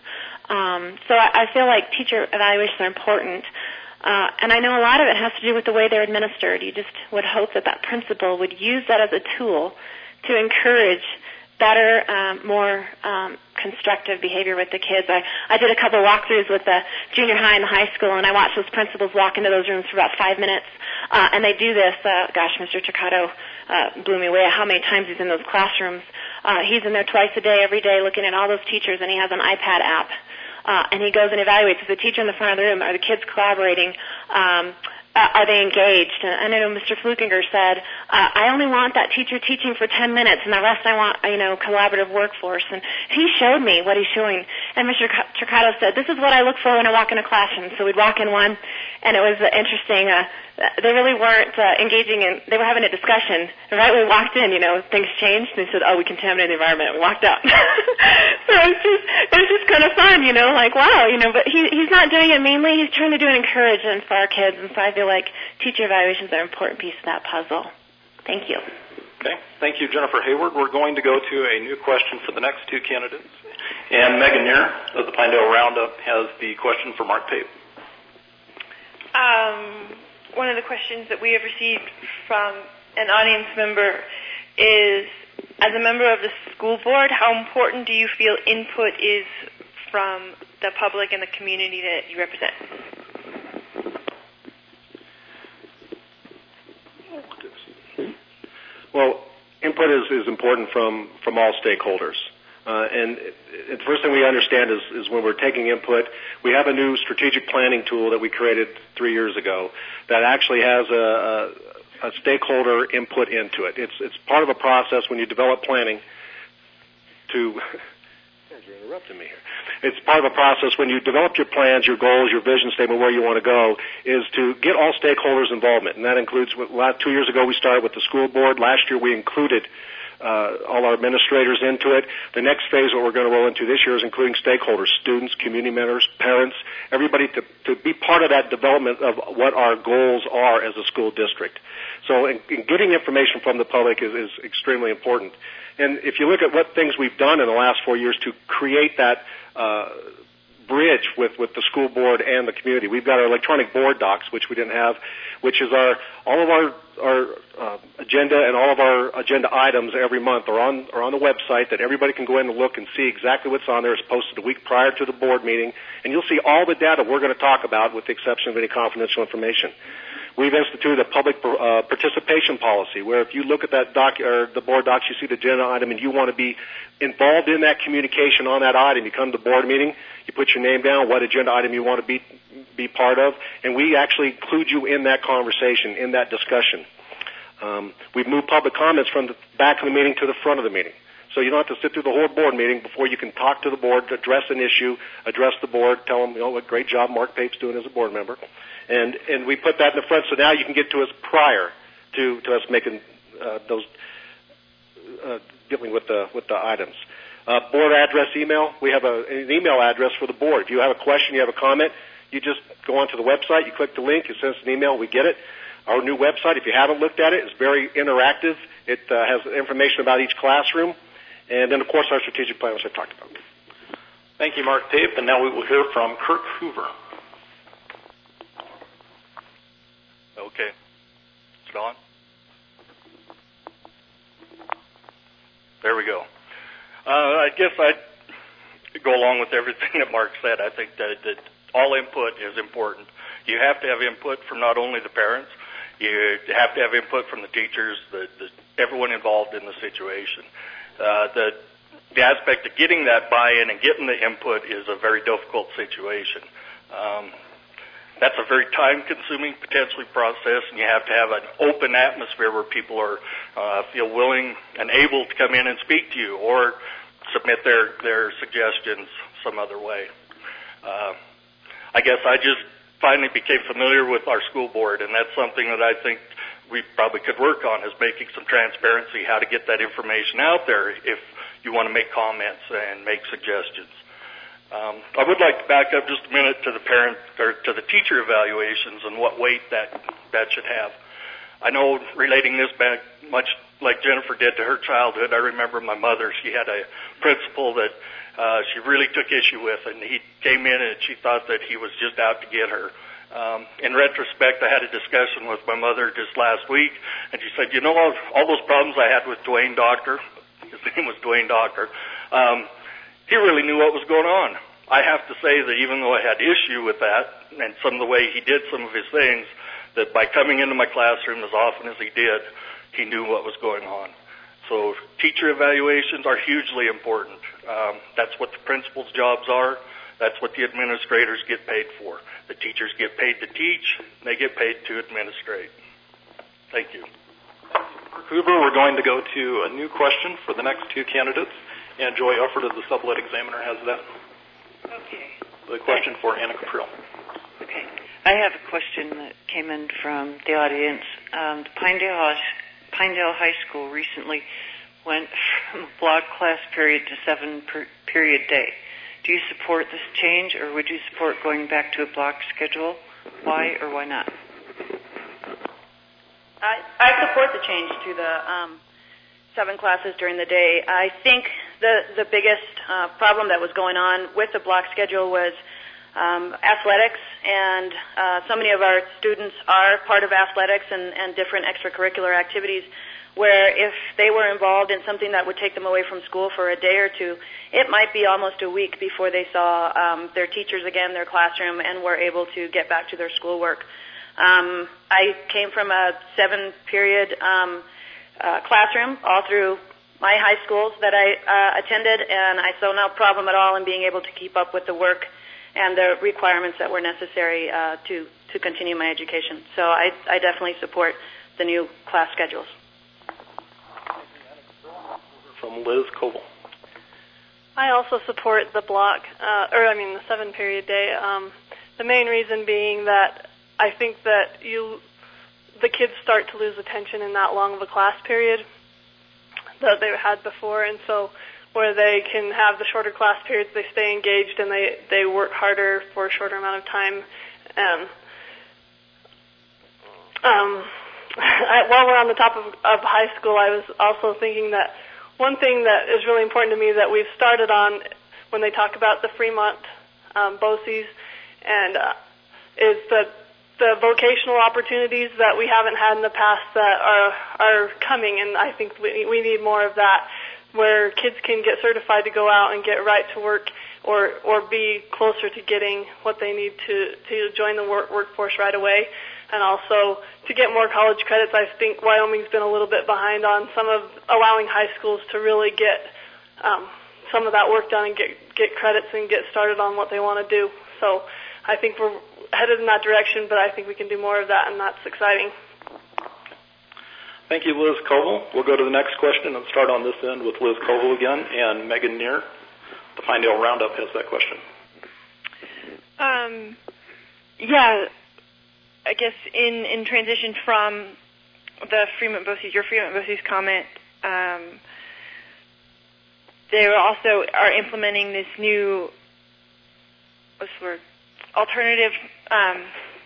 Um, so I, I feel like teacher evaluations are important. Uh, and I know a lot of it has to do with the way they're administered. You just would hope that that principal would use that as a tool to encourage better, um, more um, constructive behavior with the kids. I, I did a couple walkthroughs with the junior high and the high school, and I watched those principals walk into those rooms for about five minutes. Uh, and they do this. Uh, gosh, Mister Turcato uh, blew me away how many times he's in those classrooms. Uh, he's in there twice a day, every day, looking at all those teachers, and he has an iPad app. Uh, and he goes and evaluates. Is the teacher in the front of the room? Are the kids collaborating? Um, uh, are they engaged? And I know Mister Flukinger said, uh, I only want that teacher teaching for ten minutes, and the rest I want, you know, collaborative workforce. And he showed me what he's showing. And Mister Turcato said, this is what I look for when I walk in a classroom. So we'd walk in one, and it was uh, interesting. Uh, they really weren't uh, engaging in, they were having a discussion. And right when we walked in, you know, things changed. And they said, oh, we contaminated the environment. We walked out. So it was just, it was just kind of fun, you know, like, wow, you know, but he, he's not doing it mainly. He's trying to do an encouragement for our kids. And so I feel like teacher evaluations are an important piece of that puzzle. Thank you. Okay. Thank you, Jennifer Hayward. We're going to go to a new question for the next two candidates. And Megan Neer of the Pinedale Roundup has the question for Mark Pape. Um, one of the questions that we have received from an audience member is, as a member of the school board, how important do you feel input is from the public and the community that you represent? Well, input is, is important from, from all stakeholders. Uh, and it, it, the first thing we understand is, is when we're taking input, we have a new strategic planning tool that we created three years ago that actually has a, a, a stakeholder input into it. It's, it's part of a process when you develop planning to... You're interrupting me here. It's part of a process when you develop your plans, your goals, your vision statement, where you want to go, is to get all stakeholders' involvement. And that includes, last, two years ago we started with the school board. Last year we included uh, all our administrators into it. The next phase, what we're going to roll into this year, is including stakeholders, students, community members, parents, everybody to, to be part of that development of what our goals are as a school district. So in, in getting information from the public is, is extremely important. And if you look at what things we've done in the last four years to create that uh, bridge with, with the school board and the community, we've got our electronic board docs, which we didn't have, which is our all of our our uh, agenda and all of our agenda items every month are on are on the website that everybody can go in and look and see exactly what's on there. It's posted a week prior to the board meeting, and you'll see all the data we're going to talk about, with the exception of any confidential information. We've instituted a public uh, participation policy where if you look at that doc or the board docs, you see the agenda item and you want to be involved in that communication on that item, you come to the board meeting, you put your name down, what agenda item you want to be be part of, and we actually include you in that conversation, in that discussion. Um, we've moved public comments from the back of the meeting to the front of the meeting. So you don't have to sit through the whole board meeting before you can talk to the board, address an issue, address the board, tell them, you know, what great job Mark Pape's doing as a board member. And and we put that in the front, so now you can get to us prior to, to us making uh, those uh, dealing with the with the items. Uh, board address, email. We have a, an email address for the board. If you have a question, you have a comment, you just go onto the website, you click the link, you send us an email, we get it. Our new website, if you haven't looked at it, is very interactive. It uh, has information about each classroom, and then of course our strategic plan, which I talked about. Thank you, Mark Pape, and now we will hear from Kirk Hoover. Okay. Is it on? There we go. Uh, I guess I'd go along with everything that Mark said. I think that, that all input is important. You have to have input from not only the parents, you have to have input from the teachers, the, the, everyone involved in the situation. Uh, the, the aspect of getting that buy-in and getting the input is a very difficult situation. Um, That's a very time-consuming, potentially, process, and you have to have an open atmosphere where people are uh, feel willing and able to come in and speak to you or submit their, their suggestions some other way. Uh, I guess I just finally became familiar with our school board, and that's something that I think we probably could work on, is making some transparency, how to get that information out there if you want to make comments and make suggestions. Um, I would like to back up just a minute to the parent or to the teacher evaluations and what weight that that should have. I know relating this back much like Jennifer did to her childhood. I remember my mother, she had a principal that uh, she really took issue with, and he came in and she thought that he was just out to get her. Um, in retrospect, I had a discussion with my mother just last week, and she said, you know, all, all those problems I had with Dwayne Doctor, his name was Dwayne Doctor, um, he really knew what was going on. I have to say that even though I had issue with that and some of the way he did some of his things, that by coming into my classroom as often as he did, he knew what was going on. So teacher evaluations are hugely important. Um, that's what the principal's jobs are. That's what the administrators get paid for. The teachers get paid to teach. They get paid to administrate. Thank you. Hoover, we're going to go to a new question for the next two candidates. And Joy Ufford of the Sublette Examiner has that. Okay. The question for Anna Caprill. Okay. I have a question that came in from the audience. Um, the Pinedale, Pinedale High School recently went from block class period to seven per period day. Do you support this change, or would you support going back to a block schedule? Why or why not? I, I support the change to the um, seven classes during the day. I think the, the biggest uh, problem that was going on with the block schedule was um, athletics, and uh, so many of our students are part of athletics and, and different extracurricular activities, where if they were involved in something that would take them away from school for a day or two, it might be almost a week before they saw um, their teachers again, their classroom, and were able to get back to their schoolwork. Um, I came from a seven-period um, uh, classroom all through my high schools that I uh, attended, and I saw no problem at all in being able to keep up with the work and the requirements that were necessary uh, to, to continue my education. So I, I definitely support the new class schedules. From Liz Koval. I also support the block, uh, or I mean the seven-period day. Um, the main reason being that I think that you, the kids start to lose attention in that long of a class period that they had before, and so where they can have the shorter class periods, they stay engaged and they, they work harder for a shorter amount of time. And um, I, while we're on the top of, of high school, I was also thinking that one thing that is really important to me that we've started on when they talk about the Fremont um, BOCES and uh, is the the vocational opportunities that we haven't had in the past that are are coming, and I think we we need more of that, where kids can get certified to go out and get right to work or or be closer to getting what they need to to join the work, workforce right away. And also to get more college credits. I think Wyoming's been a little bit behind on some of allowing high schools to really get um, some of that work done and get get credits and get started on what they want to do. So I think we're headed in that direction, but I think we can do more of that, and that's exciting. Thank you, Liz Koval. We'll go to the next question and start on this end with Liz Koval again, and Megan Neer, the Pinedale Roundup, has that question. Um, yeah. I guess in, in transition from the Fremont BOCES, your Fremont BOCES comment, um, they also are implementing this new, what's the word, alternative, um,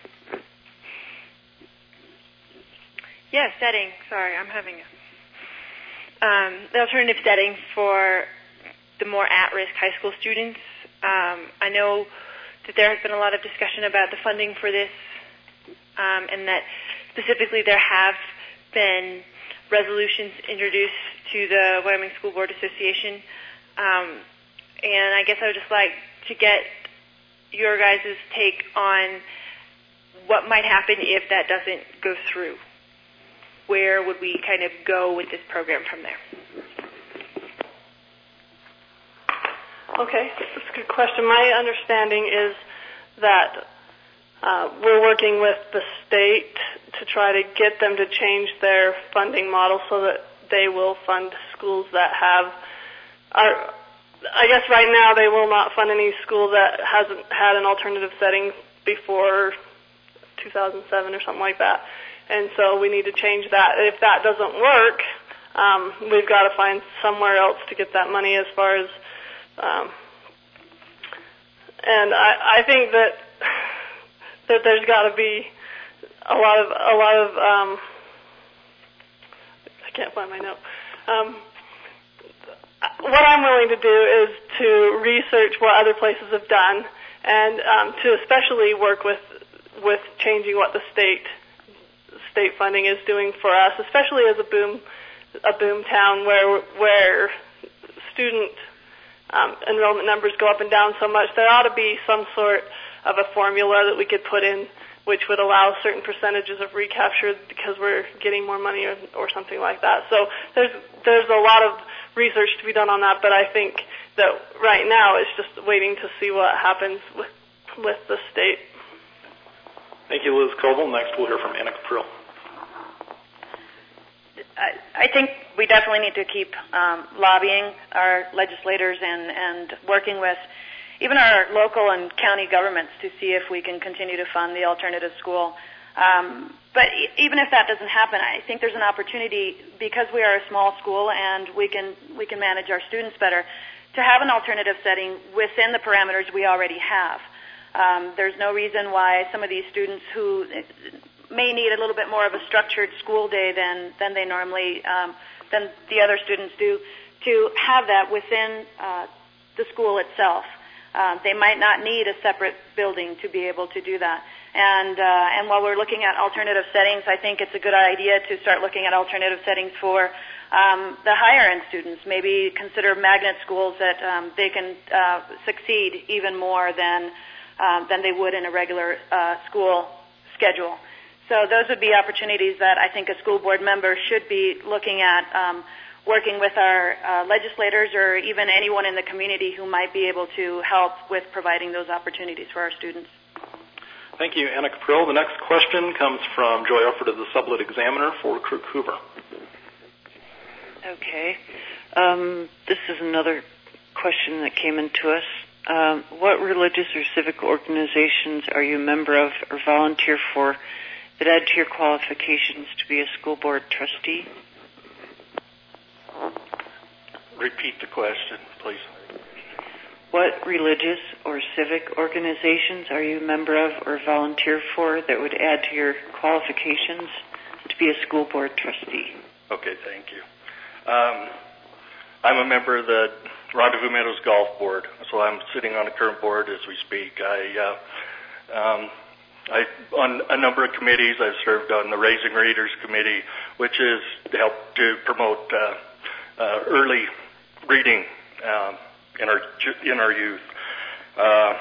yeah, setting. Sorry, I'm having a, um, the alternative setting for the more at-risk high school students. Um, I know that there has been a lot of discussion about the funding for this. Um, and that specifically there have been resolutions introduced to the Wyoming School Board Association. Um, and I guess I would just like to get your guys' take on what might happen if that doesn't go through. Where would we kind of go with this program from there? Okay, that's a good question. My understanding is that Uh, we're working with the state to try to get them to change their funding model so that they will fund schools that have, are, I guess right now they will not fund any school that hasn't had an alternative setting before two thousand seven or something like that. And so we need to change that. If that doesn't work, um, we've got to find somewhere else to get that money as far as, um, and I, I think that that there's got to be a lot of a lot of um, I can't find my note. Um, what I'm willing to do is to research what other places have done, and um, to especially work with with changing what the state state funding is doing for us, especially as a boom a boom town where where student um, enrollment numbers go up and down so much. There ought to be some sort of a formula that we could put in which would allow certain percentages of recapture because we're getting more money or, or something like that. So there's there's a lot of research to be done on that, but I think that right now it's just waiting to see what happens with with the state. Thank you, Liz Koval. Next, we'll hear from Anna Caprill. I, I think we definitely need to keep um, lobbying our legislators and, and working with even our local and county governments to see if we can continue to fund the alternative school. Um, but e- even if that doesn't happen, I think there's an opportunity, because we are a small school and we can we can manage our students better, to have an alternative setting within the parameters we already have. Um, there's no reason why some of these students who may need a little bit more of a structured school day than than they normally um, than the other students do, to have that within uh, the school itself. Um, they might not need a separate building to be able to do that. And uh, and while we're looking at alternative settings, I think it's a good idea to start looking at alternative settings for um, the higher end students. Maybe consider magnet schools that um, they can uh, succeed even more than um, than they would in a regular uh, school schedule. So those would be opportunities that I think a school board member should be looking at, um, working with our uh, legislators or even anyone in the community who might be able to help with providing those opportunities for our students. Thank you, Anna Caprill. The next question comes from Joy Ufford of the Sublette Examiner for Kirk Hoover. Okay. Um, this is another question that came into us. Um, what religious or civic organizations are you a member of or volunteer for that add to your qualifications to be a school board trustee? Repeat the question, please. What religious or civic organizations are you a member of or volunteer for that would add to your qualifications to be a school board trustee? Okay, thank you. Um, I'm a member of the Rendezvous Meadows Golf Board, so I'm sitting on the current board as we speak. I, uh, um, I on a number of committees. I've served on the Raising Readers Committee, which is to help to promote uh, uh, early reading um, in our in our youth. Uh,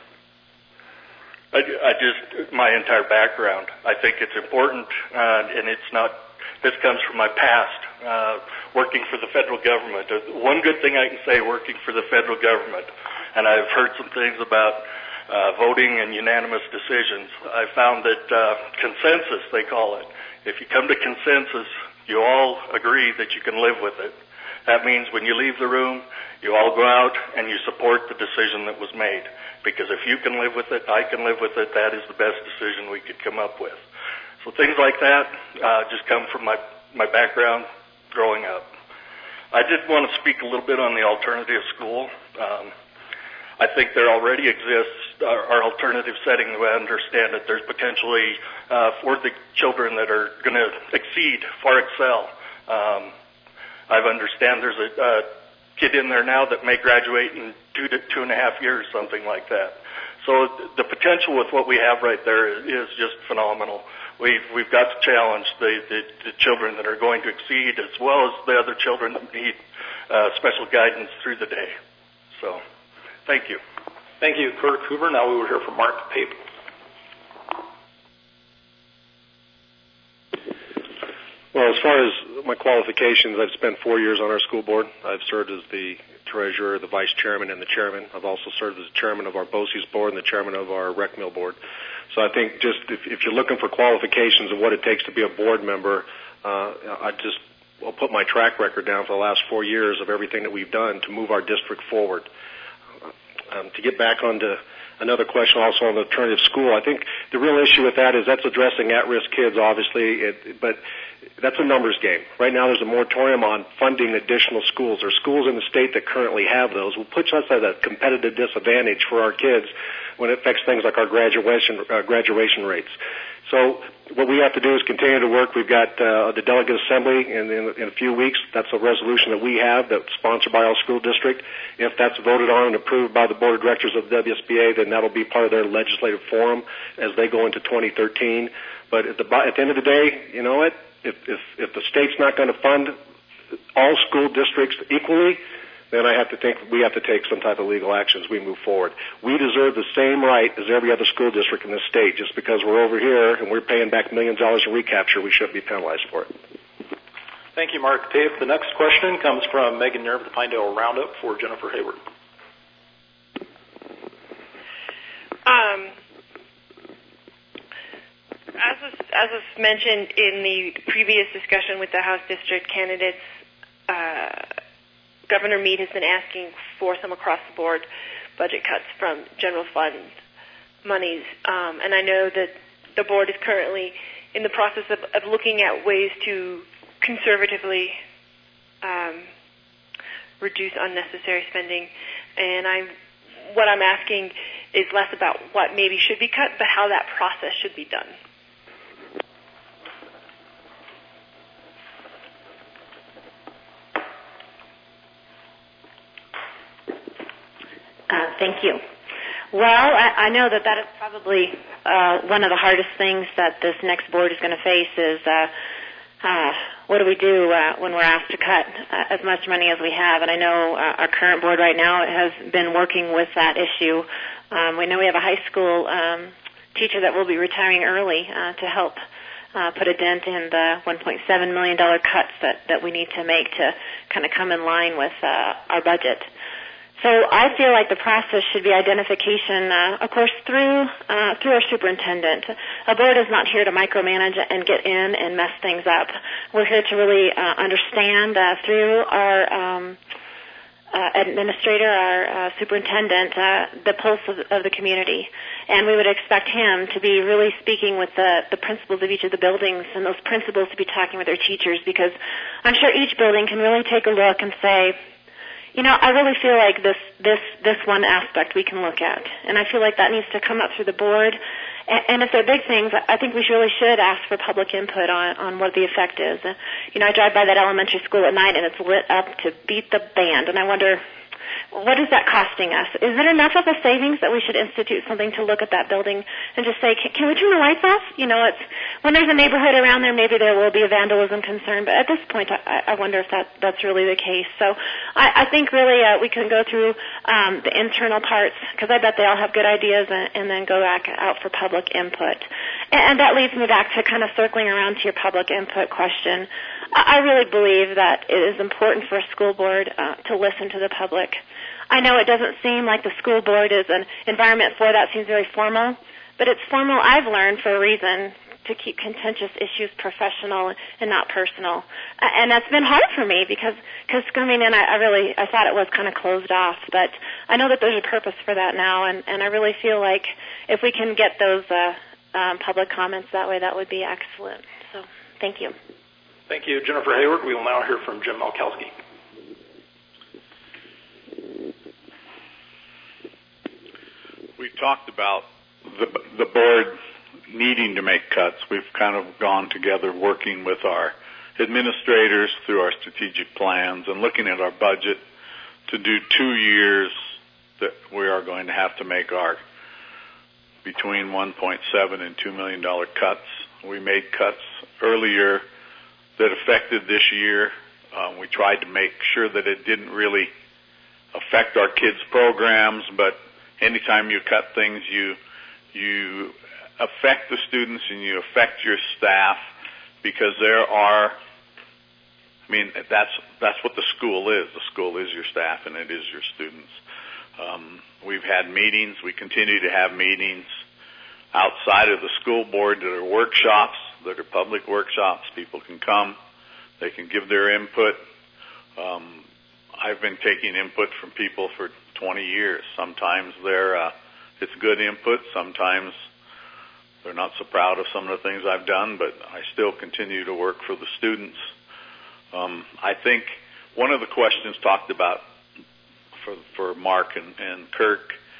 I, I just my entire background. I think it's important, uh, and it's not. This comes from my past, uh, working for the federal government. One good thing I can say, working for the federal government, and I've heard some things about uh, voting and unanimous decisions. I found that uh, consensus, they call it. If you come to consensus, you all agree that you can live with it. That means when you leave the room, you all go out and you support the decision that was made. Because if you can live with it, I can live with it, that is the best decision we could come up with. So things like that uh, just come from my, my background growing up. I did want to speak a little bit on the alternative school. Um, I think there already exists our, our alternative setting. The way I understand it, there's potentially uh, for the children that are going to exceed, far excel. Um, I understand there's a uh, kid in there now that may graduate in two to two and a half years, something like that. So the potential with what we have right there is just phenomenal. We've, we've got to challenge the, the, the children that are going to exceed as well as the other children that need uh, special guidance through the day. So, thank you. Thank you, Kirk Hoover. Now we will hear from Mark Pape. Well, as far as my qualifications, I've spent four years on our school board. I've served as the treasurer, the vice chairman, and the chairman. I've also served as the chairman of our BOCES board and the chairman of our rec mill board. So I think just if, if you're looking for qualifications of what it takes to be a board member, uh, I just will put my track record down for the last four years of everything that we've done to move our district forward. Um, to get back onto another question also on the alternative school, I think the real issue with that is that's addressing at-risk kids, obviously, it, but that's a numbers game. Right now there's a moratorium on funding additional schools. There are schools in the state that currently have those, which puts us at a competitive disadvantage for our kids when it affects things like our graduation uh, graduation rates. So what we have to do is continue to work. We've got uh, the delegate assembly in, in, in a few weeks. That's a resolution that we have that's sponsored by our school district. If that's voted on and approved by the board of directors of the W S B A, then that'll be part of their legislative forum as they go into twenty thirteen. But at the, at the end of the day, you know what? If, if, if the state's not going to fund all school districts equally, then I have to think we have to take some type of legal action as we move forward. We deserve the same right as every other school district in this state. Just because we're over here and we're paying back millions of dollars in recapture, we shouldn't be penalized for it. Thank you, Mark. Dave, the next question comes from Megan Nerve of the Pinedale Roundup for Jennifer Hayward. Um, as was, as was mentioned in the previous discussion with the House District candidates, uh, Governor Meade has been asking for some across-the-board budget cuts from general fund monies, um, and I know that the board is currently in the process of, of looking at ways to conservatively um, reduce unnecessary spending. And I'm, what I'm asking is less about what maybe should be cut, but how that process should be done. Uh, thank you. Well, I, I know that that is probably uh, one of the hardest things that this next board is going to face is uh, uh, what do we do uh, when we're asked to cut uh, as much money as we have? And I know uh, our current board right now has been working with that issue. Um, we know we have a high school um, teacher that will be retiring early uh, to help uh, put a dent in the one point seven million dollars cuts that, that we need to make to kind of come in line with uh, our budget. So I feel like the process should be identification, uh, of course, through uh, through our superintendent. A board is not here to micromanage and get in and mess things up. We're here to really uh, understand uh, through our um, uh, administrator, our uh, superintendent, uh, the pulse of, of the community. And we would expect him to be really speaking with the, the principals of each of the buildings and those principals to be talking with their teachers, because I'm sure each building can really take a look and say, you know, I really feel like this, this, this one aspect we can look at. And I feel like that needs to come up through the board. And, and if they're big things, I think we really should ask for public input on, on what the effect is. Uh, you know, I drive by that elementary school at night and it's lit up to beat the band. And I wonder, what is that costing us? Is it enough of a savings that we should institute something to look at that building and just say, can, can we turn the lights off? You know, it's when there's a neighborhood around there, maybe there will be a vandalism concern. But at this point, I, I wonder if that, that's really the case. So I, I think really uh, we can go through um, the internal parts, because I bet they all have good ideas, and, and then go back out for public input. And, and that leads me back to kind of circling around to your public input question. I really believe that it is important for a school board uh, to listen to the public. I know it doesn't seem like the school board is an environment for that. It seems very formal, but it's formal, I've learned, for a reason, to keep contentious issues professional and not personal. And that's been hard for me because cause coming in, I, I really I thought it was kind of closed off, but I know that there's a purpose for that now, and, and I really feel like if we can get those uh, um, public comments that way, that would be excellent. So thank you. Thank you, Jennifer Hayward. We will now hear from Jim Malkowski. We talked about the, the board needing to make cuts. We've kind of gone together working with our administrators through our strategic plans and looking at our budget to do two years that we are going to have to make our between one point seven and two million dollars cuts. We made cuts earlier that affected this year. Um, we tried to make sure that it didn't really affect our kids' programs, but anytime you cut things, you you affect the students and you affect your staff, because there are, I mean, that's that's what the school is. The school is your staff and it is your students. Um, we've had meetings. We continue to have meetings outside of the school board that are workshops, that are public workshops. People can come. They can give their input. Um, I've been taking input from people for twenty years. Sometimes they're, uh, it's good input. Sometimes they're not so proud of some of the things I've done, but I still continue to work for the students. Um, I think one of the questions talked about for, for Mark and, and Kirk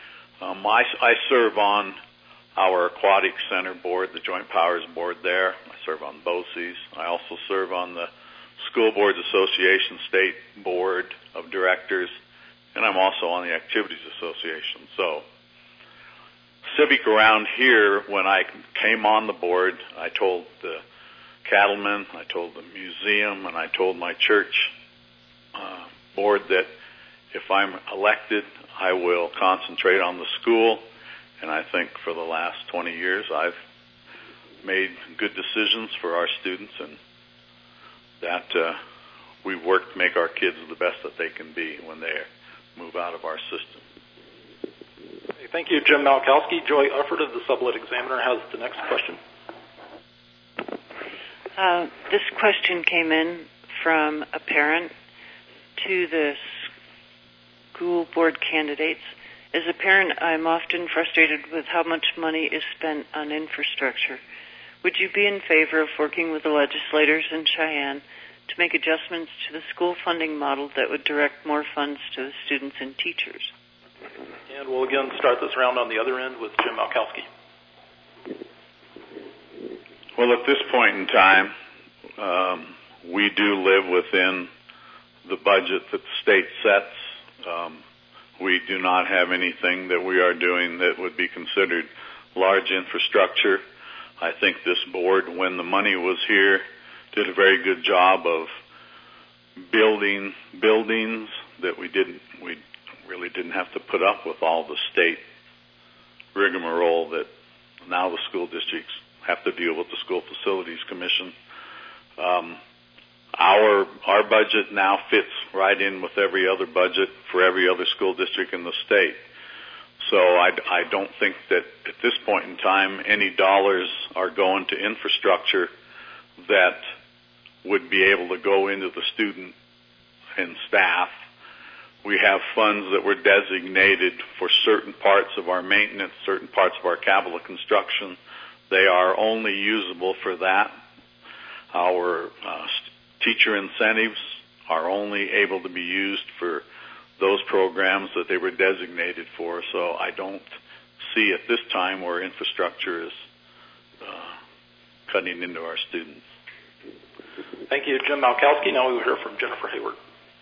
Um, I, I serve on our Aquatic Center board, the Joint Powers Board there. I serve on BOCES. I also serve on the School Boards Association State Board of Directors, and I'm also on the Activities Association. So civic around here, when I came on the board, I told the cattlemen, I told the museum, and I told my church uh, board that if I'm elected, I will concentrate on the school. And I think for the last twenty years, I've made good decisions for our students, and that uh, we've worked to make our kids the best that they can be when they move out of our system. Okay, thank you, Jim Malkowski. Joy Ufford of the Sublette Examiner has the next question. Uh, this question came in from a parent to the school board candidates. As a parent, I'm often frustrated with how much money is spent on infrastructure. Would you be in favor of working with the legislators in Cheyenne to make adjustments to the school funding model that would direct more funds to the students and teachers? And we'll again start this round on the other end with Jim Malkowski. Well, at this point in time, um, we do live within the budget that the state sets. Um, we do not have anything that we are doing that would be considered large infrastructure. I think this board, when the money was here, did a very good job of building buildings that we didn't, we really didn't have to put up with all the state rigmarole that now the school districts have to deal with the School Facilities Commission. Um, our our budget now fits right in with every other budget for every other school district in the state. So I, I don't think that at this point in time any dollars are going to infrastructure that would be able to go into the student and staff. We have funds that were designated for certain parts of our maintenance, certain parts of our capital construction. They are only usable for that. Our uh, teacher incentives are only able to be used for those programs that they were designated for. So I don't see at this time where infrastructure is uh, cutting into our students. Thank you, Jim Malkowski. Now we will hear from Jennifer Hayward.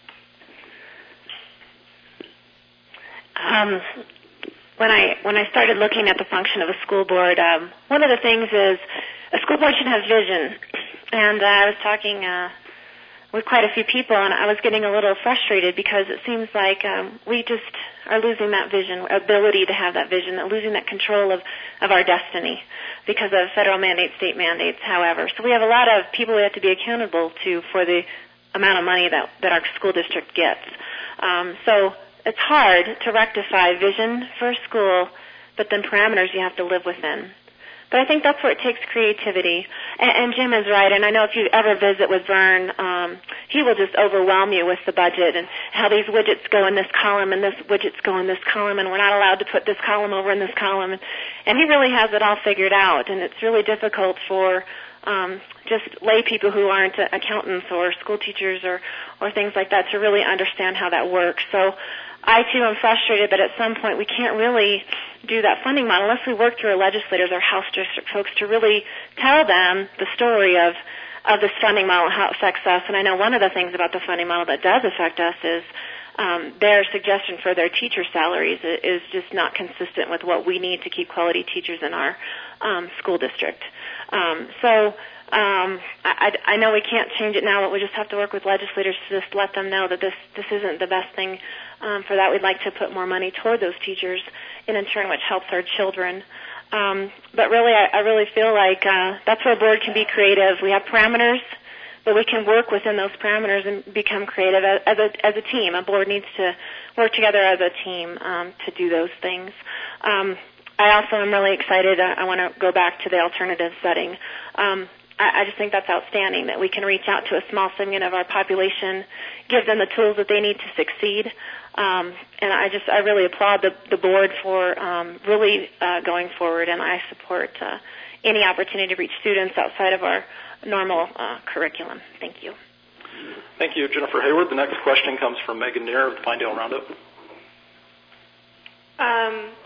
Um, when I when I started looking at the function of a school board, um, one of the things is a school board should have vision. And uh, I was talking uh, with quite a few people, and I was getting a little frustrated because it seems like um, we just are losing that vision, ability to have that vision, losing that control of, of our destiny because of federal mandates, state mandates, however. So we have a lot of people we have to be accountable to for the amount of money that, that our school district gets. Um, so it's hard to rectify vision for a school, but then parameters you have to live within. But I think that's where it takes creativity. And, and Jim is right, and I know if you ever visit with Vern, um, he will just overwhelm you with the budget and how these widgets go in this column and this widgets go in this column, and we're not allowed to put this column over in this column. And, and he really has it all figured out, and it's really difficult for um, just lay people who aren't accountants or school teachers or, or things like that to really understand how that works. So I, too, am frustrated, but at some point we can't really do that funding model unless we work through our legislators, our House district folks, to really tell them the story of, of this funding model and how it affects us. And I know one of the things about the funding model that does affect us is um, their suggestion for their teacher salaries is just not consistent with what we need to keep quality teachers in our um, school district. Um, so Um, I, I know we can't change it now, but we just have to work with legislators to just let them know that this, this isn't the best thing. Um, for that, we'd like to put more money toward those teachers, and in turn, which helps our children. Um, but really, I, I really feel like uh, that's where a board can be creative. We have parameters, but we can work within those parameters and become creative as a, as a team. A board needs to work together as a team um, to do those things. Um, I also am really excited. I, I want to go back to the alternative setting. Um, I just think that's outstanding, that we can reach out to a small segment of our population, give them the tools that they need to succeed. Um, and I just, I really applaud the, the board for um, really uh, going forward, and I support uh, any opportunity to reach students outside of our normal uh, curriculum. Thank you. Thank you, Jennifer Hayward. The next question comes from Megan Neer of the Pinedale Roundup. Um,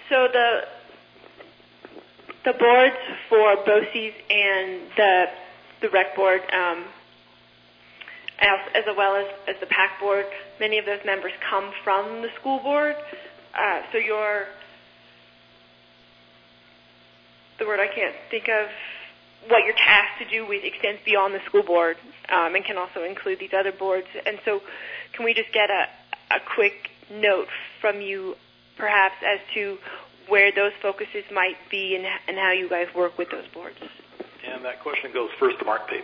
so the the boards for BOCES and the the rec board, um, as, as well as, as the PAC board, many of those members come from the school board. Uh, so your the word I can't think of, what you're tasked to do with extends beyond the school board um, and can also include these other boards. And so can we just get a, a quick note from you perhaps as to where those focuses might be and, and how you guys work with those boards? And that question goes first to Mark Pape.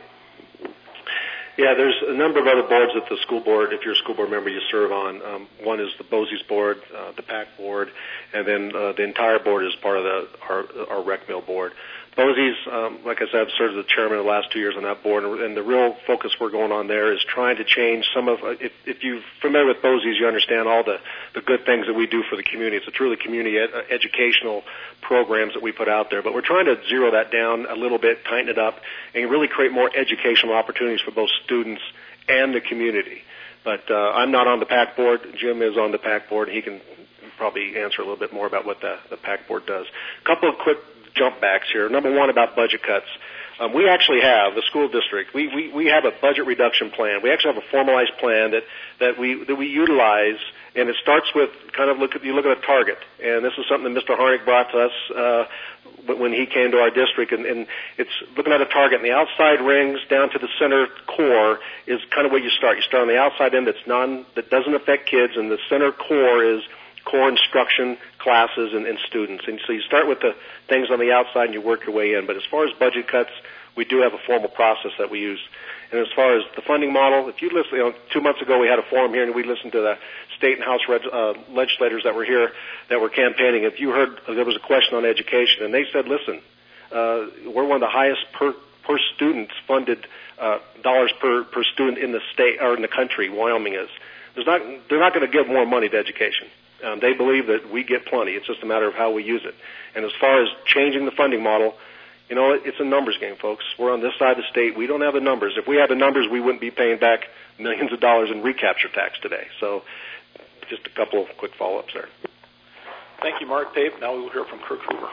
Yeah, there's a number of other boards that the school board, if you're a school board member, you serve on. Um, one is the BOCES board, uh, the PAC board, and then uh, the entire board is part of the, our, our rec mill board. BOCES, um, like I said, I've served as the chairman the last two years on that board, and the real focus we're going on there is trying to change some of, uh, if, if you're familiar with BOCES, you understand all the, the good things that we do for the community. It's a truly community ed- educational programs that we put out there, but we're trying to zero that down a little bit, tighten it up, and really create more educational opportunities for both students and the community. But uh, I'm not on the PAC board. Jim is on the PAC board. He can probably answer a little bit more about what the, the PAC board does. A couple of quick jump backs here. Number one, about budget cuts. Um, we actually have, the school district, we, we, we have a budget reduction plan. We actually have a formalized plan that, that we that we utilize, and it starts with kind of look at, you look at a target. And this is something that Mister Harnick brought to us uh, when he came to our district, and, and it's looking at a target. And the outside rings down to the center core is kind of where you start. You start on the outside end that's non, that doesn't affect kids, and the center core is core instruction, classes, and, and students. And so you start with the things on the outside and you work your way in. But as far as budget cuts, we do have a formal process that we use. And as far as the funding model, if you listen, you know, two months ago we had a forum here and we listened to the state and house reg, uh, legislators that were here that were campaigning. If you heard, uh, there was a question on education, and they said, listen, uh, we're one of the highest per, per student funded uh, dollars per, per student in the state or in the country. Wyoming is. There's not, they're not going to give more money to education. Um, they believe that we get plenty. It's just a matter of how we use it. And as far as changing the funding model, you know, it's a numbers game, folks. We're on this side of the state. We don't have the numbers. If we had the numbers, we wouldn't be paying back millions of dollars in recapture tax today. So just a couple of quick follow-ups there. Thank you, Mark Pape. Now we will hear from Kirk Hoover.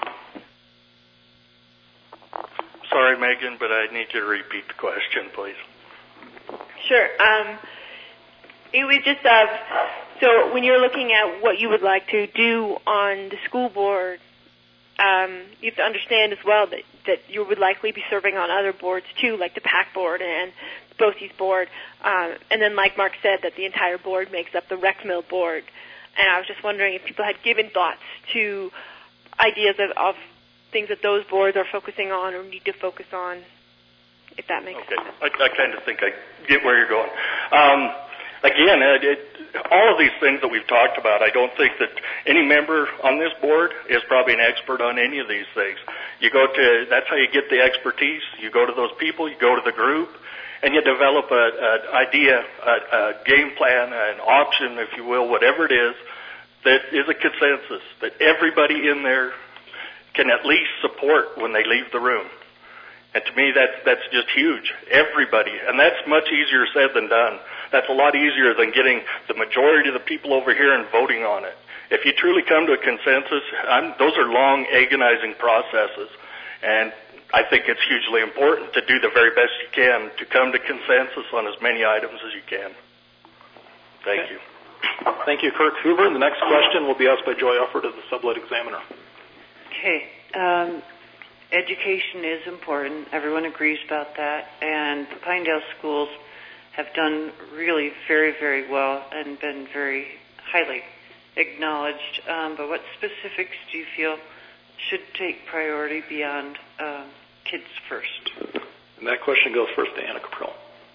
Sorry, Megan, but I need you to repeat the question, please. Sure. Um, it was just, uh, so when you're looking at what you would like to do on the school board, um, you have to understand as well that, that you would likely be serving on other boards too, like the PAC board and the BOCES board. Um, and then like Mark said, that the entire board makes up the rec mill board. And I was just wondering if people had given thoughts to ideas of, of things that those boards are focusing on or need to focus on, if that makes okay. sense. I, I kind of think I get where you're going. Um, again, it, it, all of these things that we've talked about, I don't think that any member on this board is probably an expert on any of these things. You go to, that's how you get the expertise. You go to those people, you go to the group, and you develop an idea, a, a game plan, an option, if you will, whatever it is, that is a consensus, that everybody in there can at least support when they leave the room. And to me, that's, that's just huge. Everybody. And that's much easier said than done. That's a lot easier than getting the majority of the people over here and voting on it. If you truly come to a consensus, I'm, those are long, agonizing processes. And I think it's hugely important to do the very best you can to come to consensus on as many items as you can. Thank okay. you. Thank you, Kirk Hoover. And the next question will be asked by Joy Ufford of the Sublette Examiner. Okay. Um, education is important. Everyone agrees about that. And the Pinedale schools have done really very, very well and been very highly acknowledged. Um, but what specifics do you feel should take priority beyond uh, kids first? And that question goes first to Anna Caprill.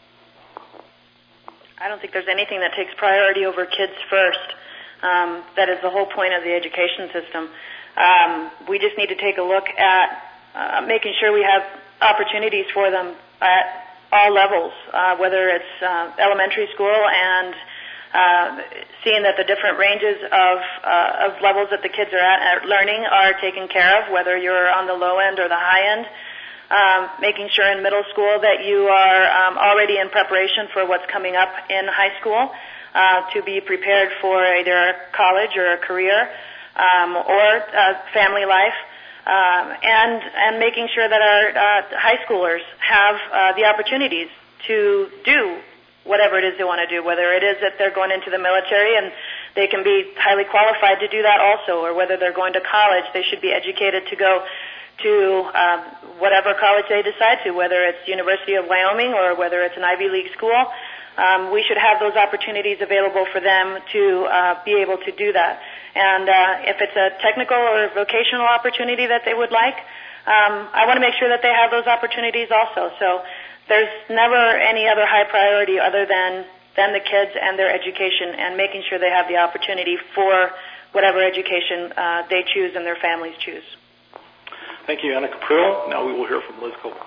I don't think there's anything that takes priority over kids first. Um, that is the whole point of the education system. Um, we just need to take a look at uh, making sure we have opportunities for them at all levels, uh, whether it's uh, elementary school and uh, seeing that the different ranges of uh, of levels that the kids are at, at learning are taken care of, whether you're on the low end or the high end. Um, making sure in middle school that you are um, already in preparation for what's coming up in high school uh, to be prepared for either college or a career. um, or uh, family life, um, and and making sure that our uh, high schoolers have uh, the opportunities to do whatever it is they want to do, whether it is that they're going into the military and they can be highly qualified to do that also, or whether they're going to college, they should be educated to go to um, whatever college they decide to, whether it's University of Wyoming or whether it's an Ivy League school. Um, we should have those opportunities available for them to uh, be able to do that. And uh, if it's a technical or vocational opportunity that they would like, um, I want to make sure that they have those opportunities also. So there's never any other high priority other than, than the kids and their education and making sure they have the opportunity for whatever education uh, they choose and their families choose. Thank you, Anna Caprill. Now we will hear from Liz Cole.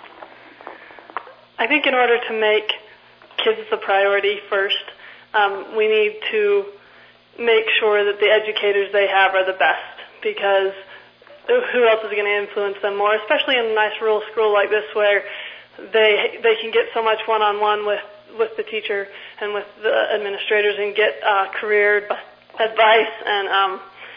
I think in order to make kids the priority first, um, we need to make sure that the educators they have are the best, because who else is going to influence them more, especially in a nice rural school like this where they they can get so much one-on-one with, with the teacher and with the administrators and get uh, career advice and um,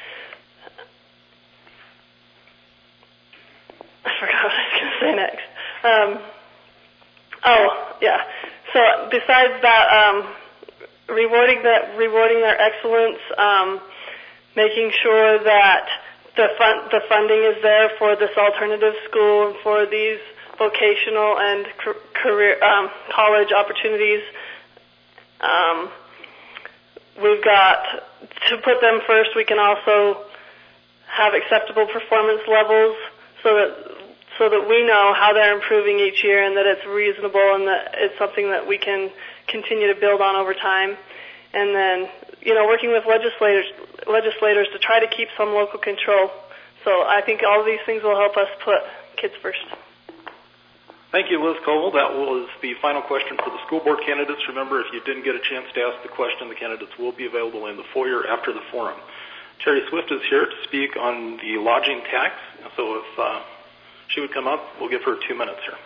I forgot what I was going to say next. Um, oh, yeah. So besides that, um, rewarding that, rewarding their excellence, um, making sure that the fun, the funding is there for this alternative school and for these vocational and career um, college opportunities. Um, we've got to put them first. We can also have acceptable performance levels so that so that we know how they're improving each year and that it's reasonable and that it's something that we can continue to build on over time. And then, you know, working with legislators legislators to try to keep some local control. So I think all of these things will help us put kids first. Thank you, Liz Cole. That was the final question for the school board candidates. Remember, if you didn't get a chance to ask the question, the candidates will be available in the foyer after the forum. Terry Swift is here to speak on the lodging tax. So if uh, she would come up, we'll give her two minutes here.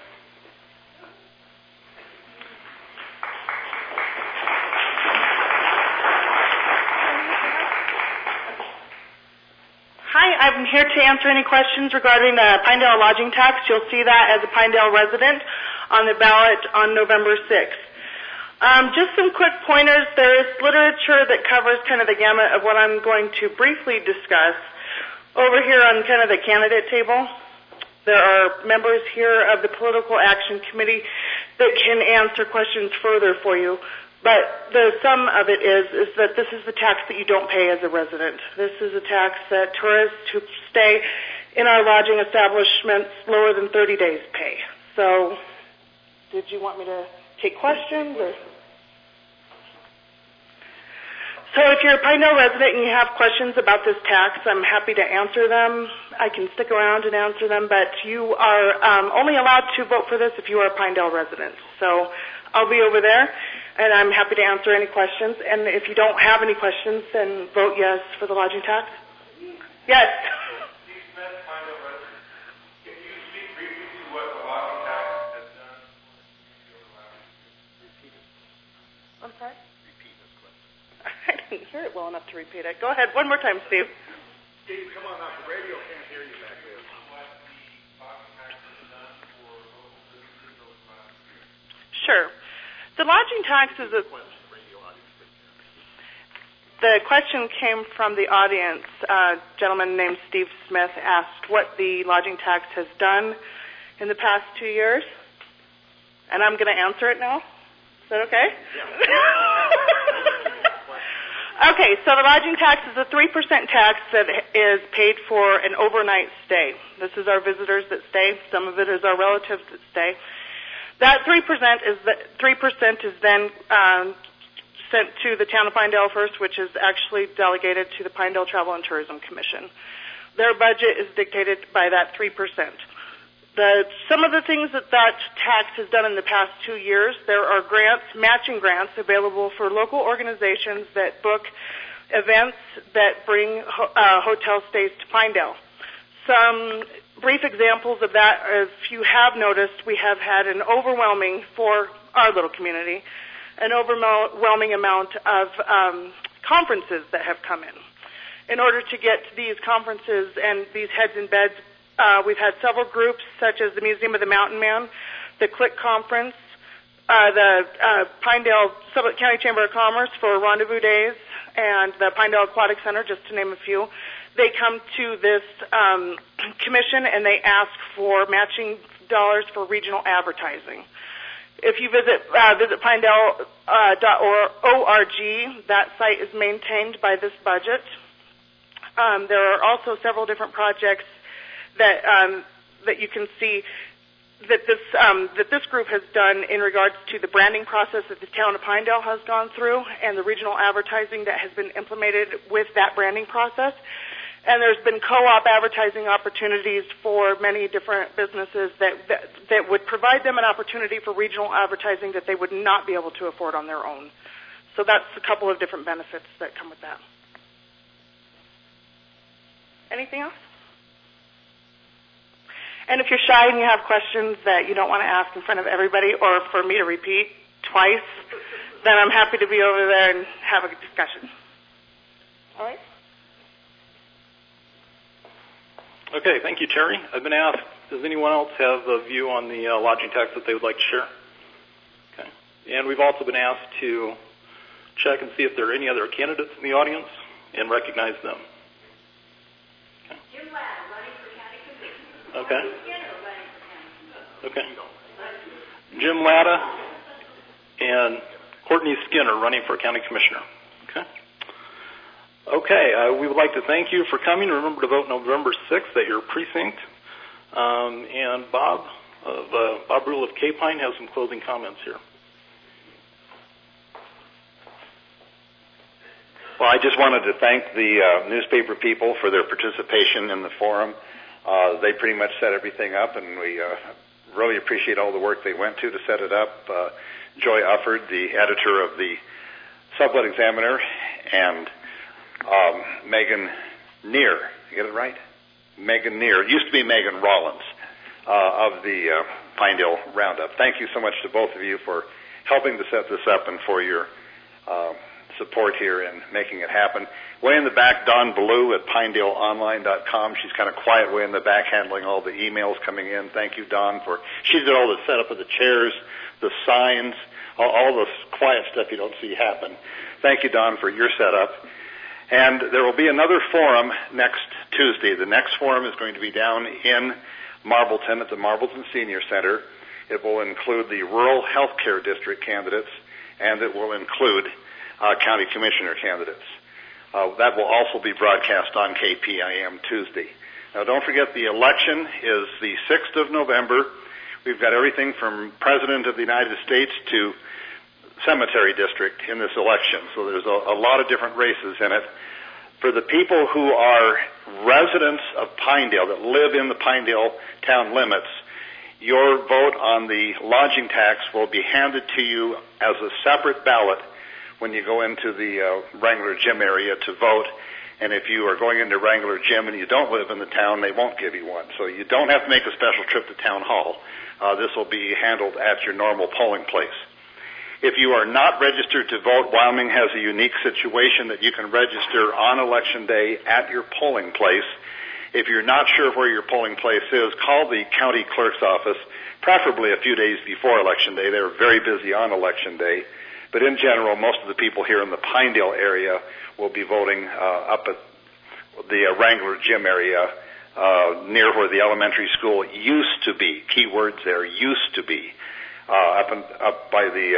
Hi, I'm here to answer any questions regarding the Pinedale lodging tax. You'll see that as a Pinedale resident on the ballot on November sixth. Um, just some quick pointers. There is literature that covers kind of the gamut of what I'm going to briefly discuss. Over here on kind of the candidate table, there are members here of the Political Action Committee that can answer questions further for you. But the sum of it is, is that this is the tax that you don't pay as a resident. This is a tax that tourists who stay in our lodging establishments lower than thirty days pay. So, did you want me to take questions? Or? So if you're a Pinedale resident and you have questions about this tax, I'm happy to answer them. I can stick around and answer them, but you are um, only allowed to vote for this if you are a Pinedale resident. So I'll be over there, and I'm happy to answer any questions. And if you don't have any questions, then vote yes for the lodging tax. Yes. Steve Smith, Pinedale resident. Can you speak briefly to what the lodging tax has done? I'm sorry? I didn't hear it well enough to repeat it. Go ahead. One more time, Steve. Steve, come on out. The radio can't hear you back there. Sure. The lodging tax is a... The question came from the audience. A gentleman named Steve Smith asked what the lodging tax has done in the past two years. And I'm going to answer it now. Is that okay? Yeah. Okay, so the lodging tax is a three percent tax that is paid for an overnight stay. This is our visitors that stay. Some of it is our relatives that stay. That three percent is the, three percent is then um, sent to the town of Pinedale first, which is actually delegated to the Pinedale Travel and Tourism Commission. Their budget is dictated by that three percent. The, some of the things that that tax has done in the past two years, there are grants, matching grants available for local organizations that book events that bring ho- uh, hotel stays to Pinedale. Some brief examples of that, if you have noticed, we have had an overwhelming, for our little community, an overwhelming amount of um, conferences that have come in. in order to get to these conferences and these heads in beds. Uh, we've had several groups such as the Museum of the Mountain Man, the CLIC Conference, uh, the uh, Pinedale Sublette County Chamber of Commerce for Rendezvous Days, and the Pinedale Aquatic Center, just to name a few. They come to this um, commission and they ask for matching dollars for regional advertising. If you visit uh, visit Pinedale dot org, that site is maintained by this budget. Um, there are also several different projects that um, that you can see that this um, that this group has done in regards to the branding process that the town of Pinedale has gone through and the regional advertising that has been implemented with that branding process. And there's been co-op advertising opportunities for many different businesses that, that that would provide them an opportunity for regional advertising that they would not be able to afford on their own. So that's a couple of different benefits that come with that. Anything else? And if you're shy and you have questions that you don't want to ask in front of everybody or for me to repeat twice, then I'm happy to be over there and have a discussion. All right? Okay, thank you, Terry. I've been asked, does anyone else have a view on the uh, lodging tax that they would like to share? Okay. And we've also been asked to check and see if there are any other candidates in the audience and recognize them. Jim Latta, running for county commissioner. Okay. Skinner, running for county commissioner. Okay. Jim Latta and Courtney Skinner running for county commissioner. Okay. Okay, uh, we would like to thank you for coming. Remember to vote November sixth at your precinct. Um, and Bob, of, uh, Bob Rule of Cape Pine has some closing comments here. Well, I just wanted to thank the uh, newspaper people for their participation in the forum. Uh, they pretty much set everything up, and we uh, really appreciate all the work they went to to set it up. Uh, Joy Ufford, the editor of the Sublette Examiner, and Um, Megan Neer, you get it right? Megan Neer. It used to be Megan Rollins uh, of the uh, Pinedale Roundup. Thank you so much to both of you for helping to set this up and for your uh, support here in making it happen. Way in the back, Dawn Ballou at Pinedale Online dot com. She's kind of quiet way in the back handling all the emails coming in. Thank you, Dawn, for she did all the setup of the chairs, the signs, all, all the quiet stuff you don't see happen. Thank you, Dawn, for your setup. And there will be another forum next Tuesday. The next forum is going to be down in Marbleton at the Marbleton Senior Center. It will include the Rural Health Care District candidates, and it will include uh, county commissioner candidates. Uh, that will also be broadcast on K P I M Tuesday. Now, don't forget the election is the sixth of November. We've got everything from President of the United States to cemetery district in this election. So there's a, a lot of different races in it. For the people who are residents of Pinedale that live in the Pinedale town limits, your vote on the lodging tax will be handed to you as a separate ballot when you go into the uh, Wrangler Gym area to vote. And if you are going into Wrangler Gym and you don't live in the town, they won't give you one. So you don't have to make a special trip to town hall. Uh, this will be handled at your normal polling place. If you are not registered to vote, Wyoming has a unique situation that you can register on Election Day at your polling place. If you're not sure where your polling place is, call the county clerk's office, preferably a few days before Election Day. They're very busy on Election Day. But in general, most of the people here in the Pinedale area will be voting uh, up at the uh, Wrangler Gym area uh, near where the elementary school used to be. Key words there, used to be. Uh, up and up by the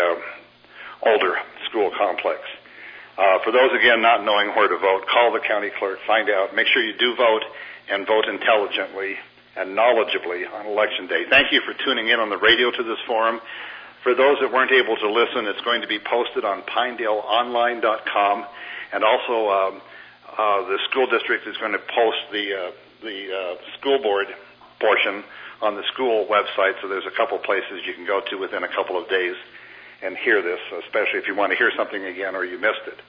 uh, older school complex. Uh, for those, again, not knowing where to vote, call the county clerk, find out, make sure you do vote, and vote intelligently and knowledgeably on Election Day. Thank you for tuning in on the radio to this forum. For those that weren't able to listen, it's going to be posted on Pinedale Online dot com, and also um, uh, the school district is going to post the, uh, the uh, school board portion on the school website, so there's a couple places you can go to within a couple of days and hear this, especially if you want to hear something again or you missed it.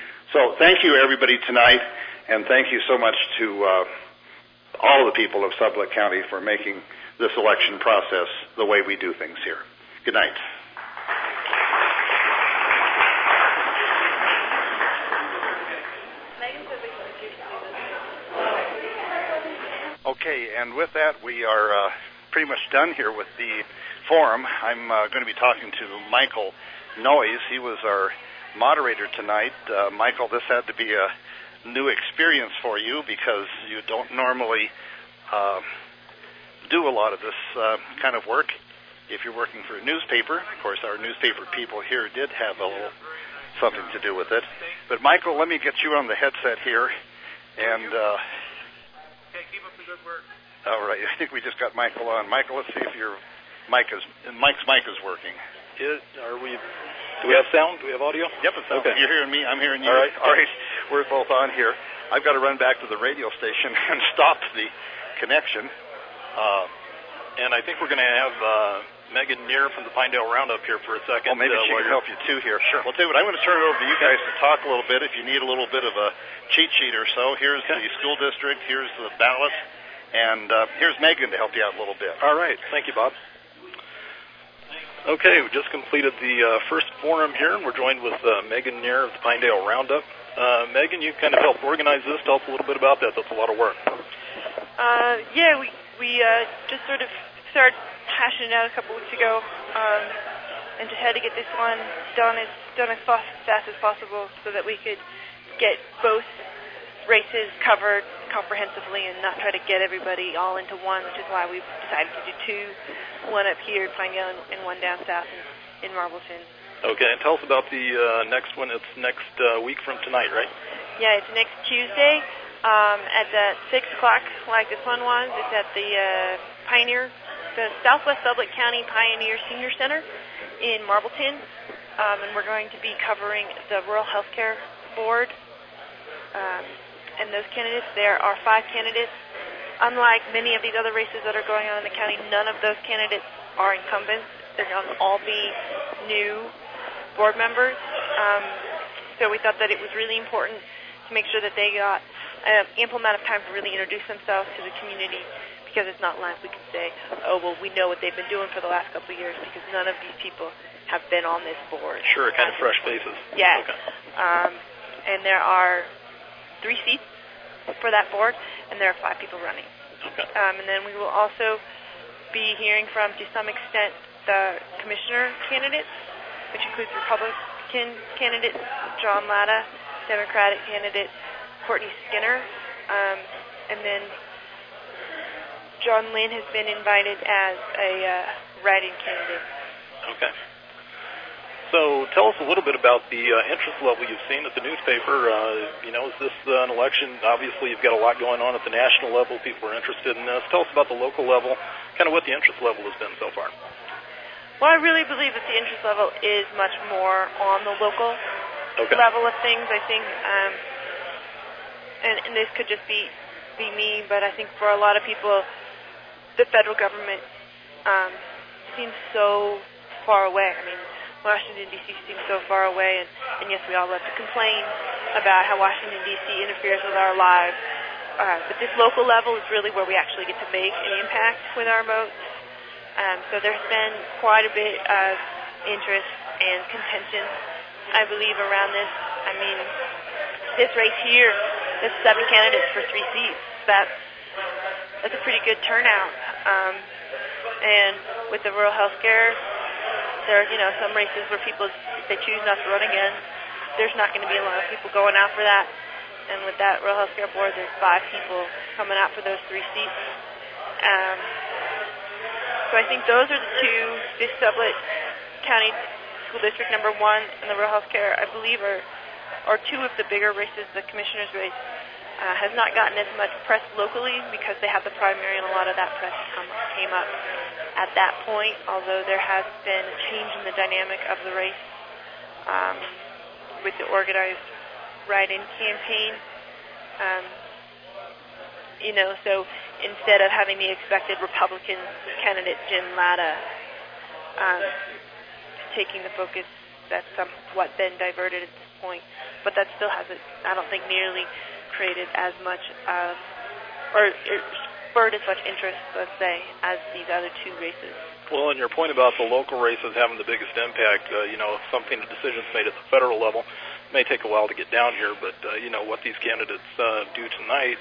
So thank you, everybody, tonight, and thank you so much to uh, all the people of Sublette County for making this election process the way we do things here. Good night. Megan said we could Okay, and with that, we are uh, pretty much done here with the forum. I'm uh, going to be talking to Michael Noyes. He was our moderator tonight. Uh, Michael, this had to be a new experience for you because you don't normally uh, do a lot of this uh, kind of work. If you're working for a newspaper, of course, our newspaper people here did have a little something to do with it. But Michael, let me get you on the headset here, and uh, Okay, keep up the good work. all right, I think we just got Michael on. Michael, let's see if your mic is Mike's mic is working. Is, are we? Do we have sound? Do we have audio? Yep, it's okay. You're hearing me. I'm hearing you. All right. All right. We're both on here. I've got to run back to the radio station and stop the connection. Uh, and I think we're going to have uh, Megan Neer from the Pinedale Roundup here for a second. Well, maybe uh, she can help you too here. Sure. Well, David, I'm going to turn it over to you guys to talk a little bit. If you need a little bit of a cheat sheet or so, here's okay. the school district, here's the ballot, and uh, here's Megan to help you out a little bit. All right. Thank you, Bob. Okay, we just completed the uh, first forum here, and we're joined with uh, Megan Neer of the Pinedale Roundup. Uh, Megan, you kind of helped organize this. Tell us a little bit about that. That's a lot of work. Uh, yeah, we we uh, just sort of started hashing it out a couple weeks ago, um, and just had to get this one done as done as fast, fast as possible so that we could get both races covered comprehensively and not try to get everybody all into one, which is why we've decided to do two, one up here in Pinedale and, and one down south in, in Marbleton. Okay, and tell us about the uh, next one. It's next uh, week from tonight, right? Yeah, it's next Tuesday um, at the six o'clock, like this one was. It's at the uh, Pioneer, the Southwest Sublette County Pioneer Senior Center in Marbleton, um, and we're going to be covering the Rural Healthcare Board. Um, and those candidates, there are five candidates. Unlike many of these other races that are going on in the county, none of those candidates are incumbents. They're going to all be new board members. Um, so we thought that it was really important to make sure that they got an ample amount of time to really introduce themselves to the community, because it's not like we can say, oh, well, we know what they've been doing for the last couple of years, because none of these people have been on this board. Sure, kind of fresh faces. Yeah. Okay. Um, and there are three seats for that board, and there are five people running. Okay. Um, and then we will also be hearing from, to some extent, the commissioner candidates, which includes Republican candidate John Latta, Democratic candidate Courtney Skinner, um, and then John Lynn has been invited as a uh, write-in candidate. Okay. So tell us a little bit about the uh, interest level you've seen at the newspaper. Uh, you know, is this uh, an election? Obviously, you've got a lot going on at the national level. People are interested in this. Tell us about the local level, kind of what the interest level has been so far. Well, I really believe that the interest level is much more on the local okay. level of things. I think, um, and, and this could just be, be me, but I think for a lot of people, the federal government um, seems so far away. I mean, Washington, D C seems so far away, and, and yes, we all love to complain about how Washington, D C interferes with our lives, uh, but this local level is really where we actually get to make an impact with our votes. Um, so there's been quite a bit of interest and contention, I believe, around this. I mean, this race here, there's seven candidates for three seats. That's, that's a pretty good turnout. Um, and with the rural health care, there are, you know, some races where people, if they choose not to run again, there's not going to be a lot of people going out for that. And with that Rural Health Care Board, there's five people coming out for those three seats. Um, so I think those are the two, this Sublette County School District number one and the Rural Health Care, I believe, are, are two of the bigger races. The commissioner's race uh, has not gotten as much press locally because they have the primary, and a lot of that press come, came up at that point, although there has been a change in the dynamic of the race um, with the organized write-in campaign. Um, you know, so instead of having the expected Republican candidate, Jim Latta, um, taking the focus, that's somewhat been diverted at this point. But that still hasn't, I don't think, nearly created as much of, or, or spurred as much interest, let's say, as these other two races. Well, and your point about the local races having the biggest impact, uh, you know, something, a decision's made at the federal level, may take a while to get down here, but, uh, you know, what these candidates uh, do tonight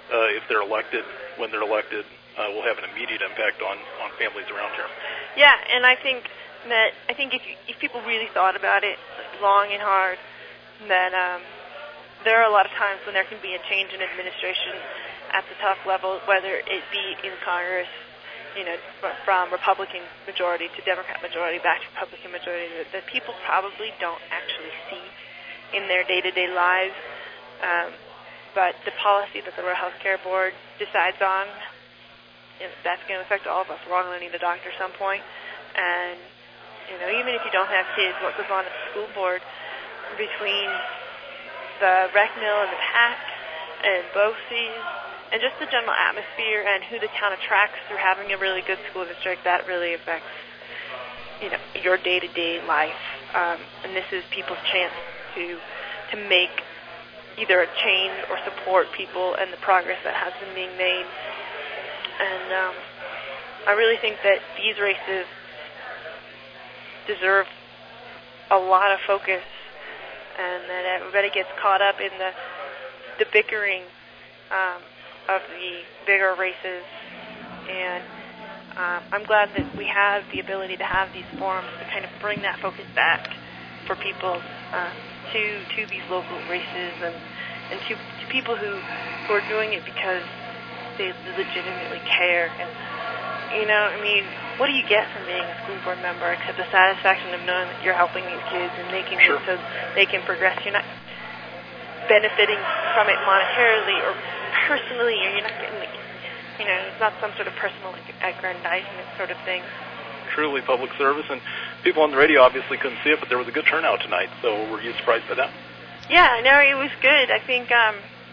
uh, if they're elected, when they're elected, uh, will have an immediate impact on, on families around here. Yeah, and I think that I think if if people really thought about it long and hard, that um, there are a lot of times when there can be a change in administration at the top level, whether it be in Congress, you know, from Republican majority to Democrat majority back to Republican majority, that, that people probably don't actually see in their day-to-day lives. Um, but the policy that the Rural Health Care Board decides on, you know, that's going to affect all of us. We're all going to need a doctor at some point. And, you know, even if you don't have kids, what goes on at the school board between the rec mill and the P A C and BOCES and just the general atmosphere and who the town attracts through having a really good school district, that really affects, you know, your day-to-day life. Um, and this is people's chance to to make either a change or support people and the progress that has been being made. And um, I really think that these races deserve a lot of focus, and that everybody gets caught up in the the bickering um, of the bigger races. And um, I'm glad that we have the ability to have these forums to kind of bring that focus back for people uh, to to these local races and and to, to people who who are doing it because they legitimately care. And you know, I mean, what do you get from being a school board member except the satisfaction of knowing that you're helping these kids and making sure. them so they can progress? You're not benefiting from it monetarily or personally, or you're not getting, like, you know, it's not some sort of personal like, aggrandizement sort of thing. Truly public service, and people on the radio obviously couldn't see it, but there was a good turnout tonight. So were you surprised by that? Yeah, no, it was good. I think um,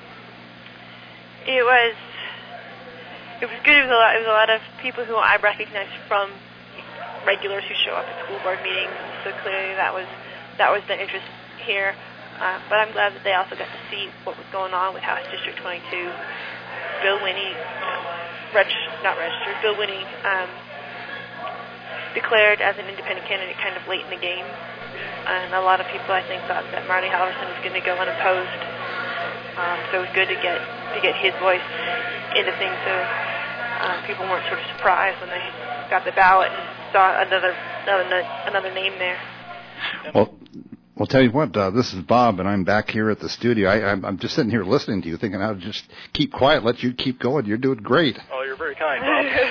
it was. It was good. It was a lot. It was a lot of people who I recognized from regulars who show up at school board meetings. So clearly, that was that was the interest here. Uh, but I'm glad that they also got to see what was going on with House District twenty-two. Bill Winnie, reg, not registered. Bill Winnie um, declared as an independent candidate kind of late in the game, and a lot of people I think thought that Marty Halverson was going to go unopposed. Um, so it was good to get to get his voice into things, so uh, people weren't sort of surprised when they got the ballot and saw another another, another name there. Well, well, tell you what, uh, this is Bob, and I'm back here at the studio. I, I'm, I'm just sitting here listening to you, thinking how to just keep quiet, let you keep going. You're doing great. Oh, you're very kind, Bob.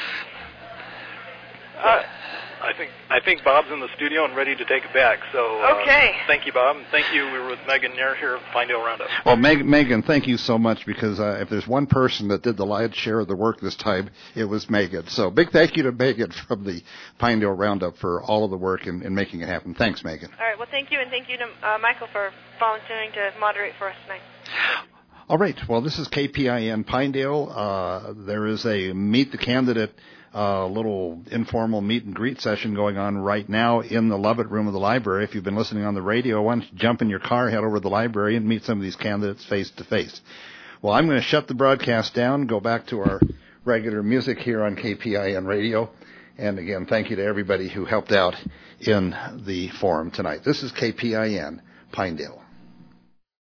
uh, I think I think Bob's in the studio and ready to take it back. So uh, okay. Thank you, Bob. And thank you. We were with Megan Nair here at Pinedale Roundup. Well, Meg, Megan, thank you so much, because uh, if there's one person that did the lion's share of the work this time, it was Megan. So big thank you to Megan from the Pinedale Roundup for all of the work in, in making it happen. Thanks, Megan. All right. Well, thank you, and thank you to uh, Michael for volunteering to moderate for us tonight. All right. Well, this is K P I N Pinedale. Uh, there is a Meet the Candidate a uh, little informal meet and greet session going on right now in the Lovett room of the library. If you've been listening on the radio, why don't you jump in your car, head over to the library, and meet some of these candidates face to face. Well, I'm going to shut the broadcast down, go back to our regular music here on K P I N Radio. And again, thank you to everybody who helped out in the forum tonight. This is K P I N Pinedale.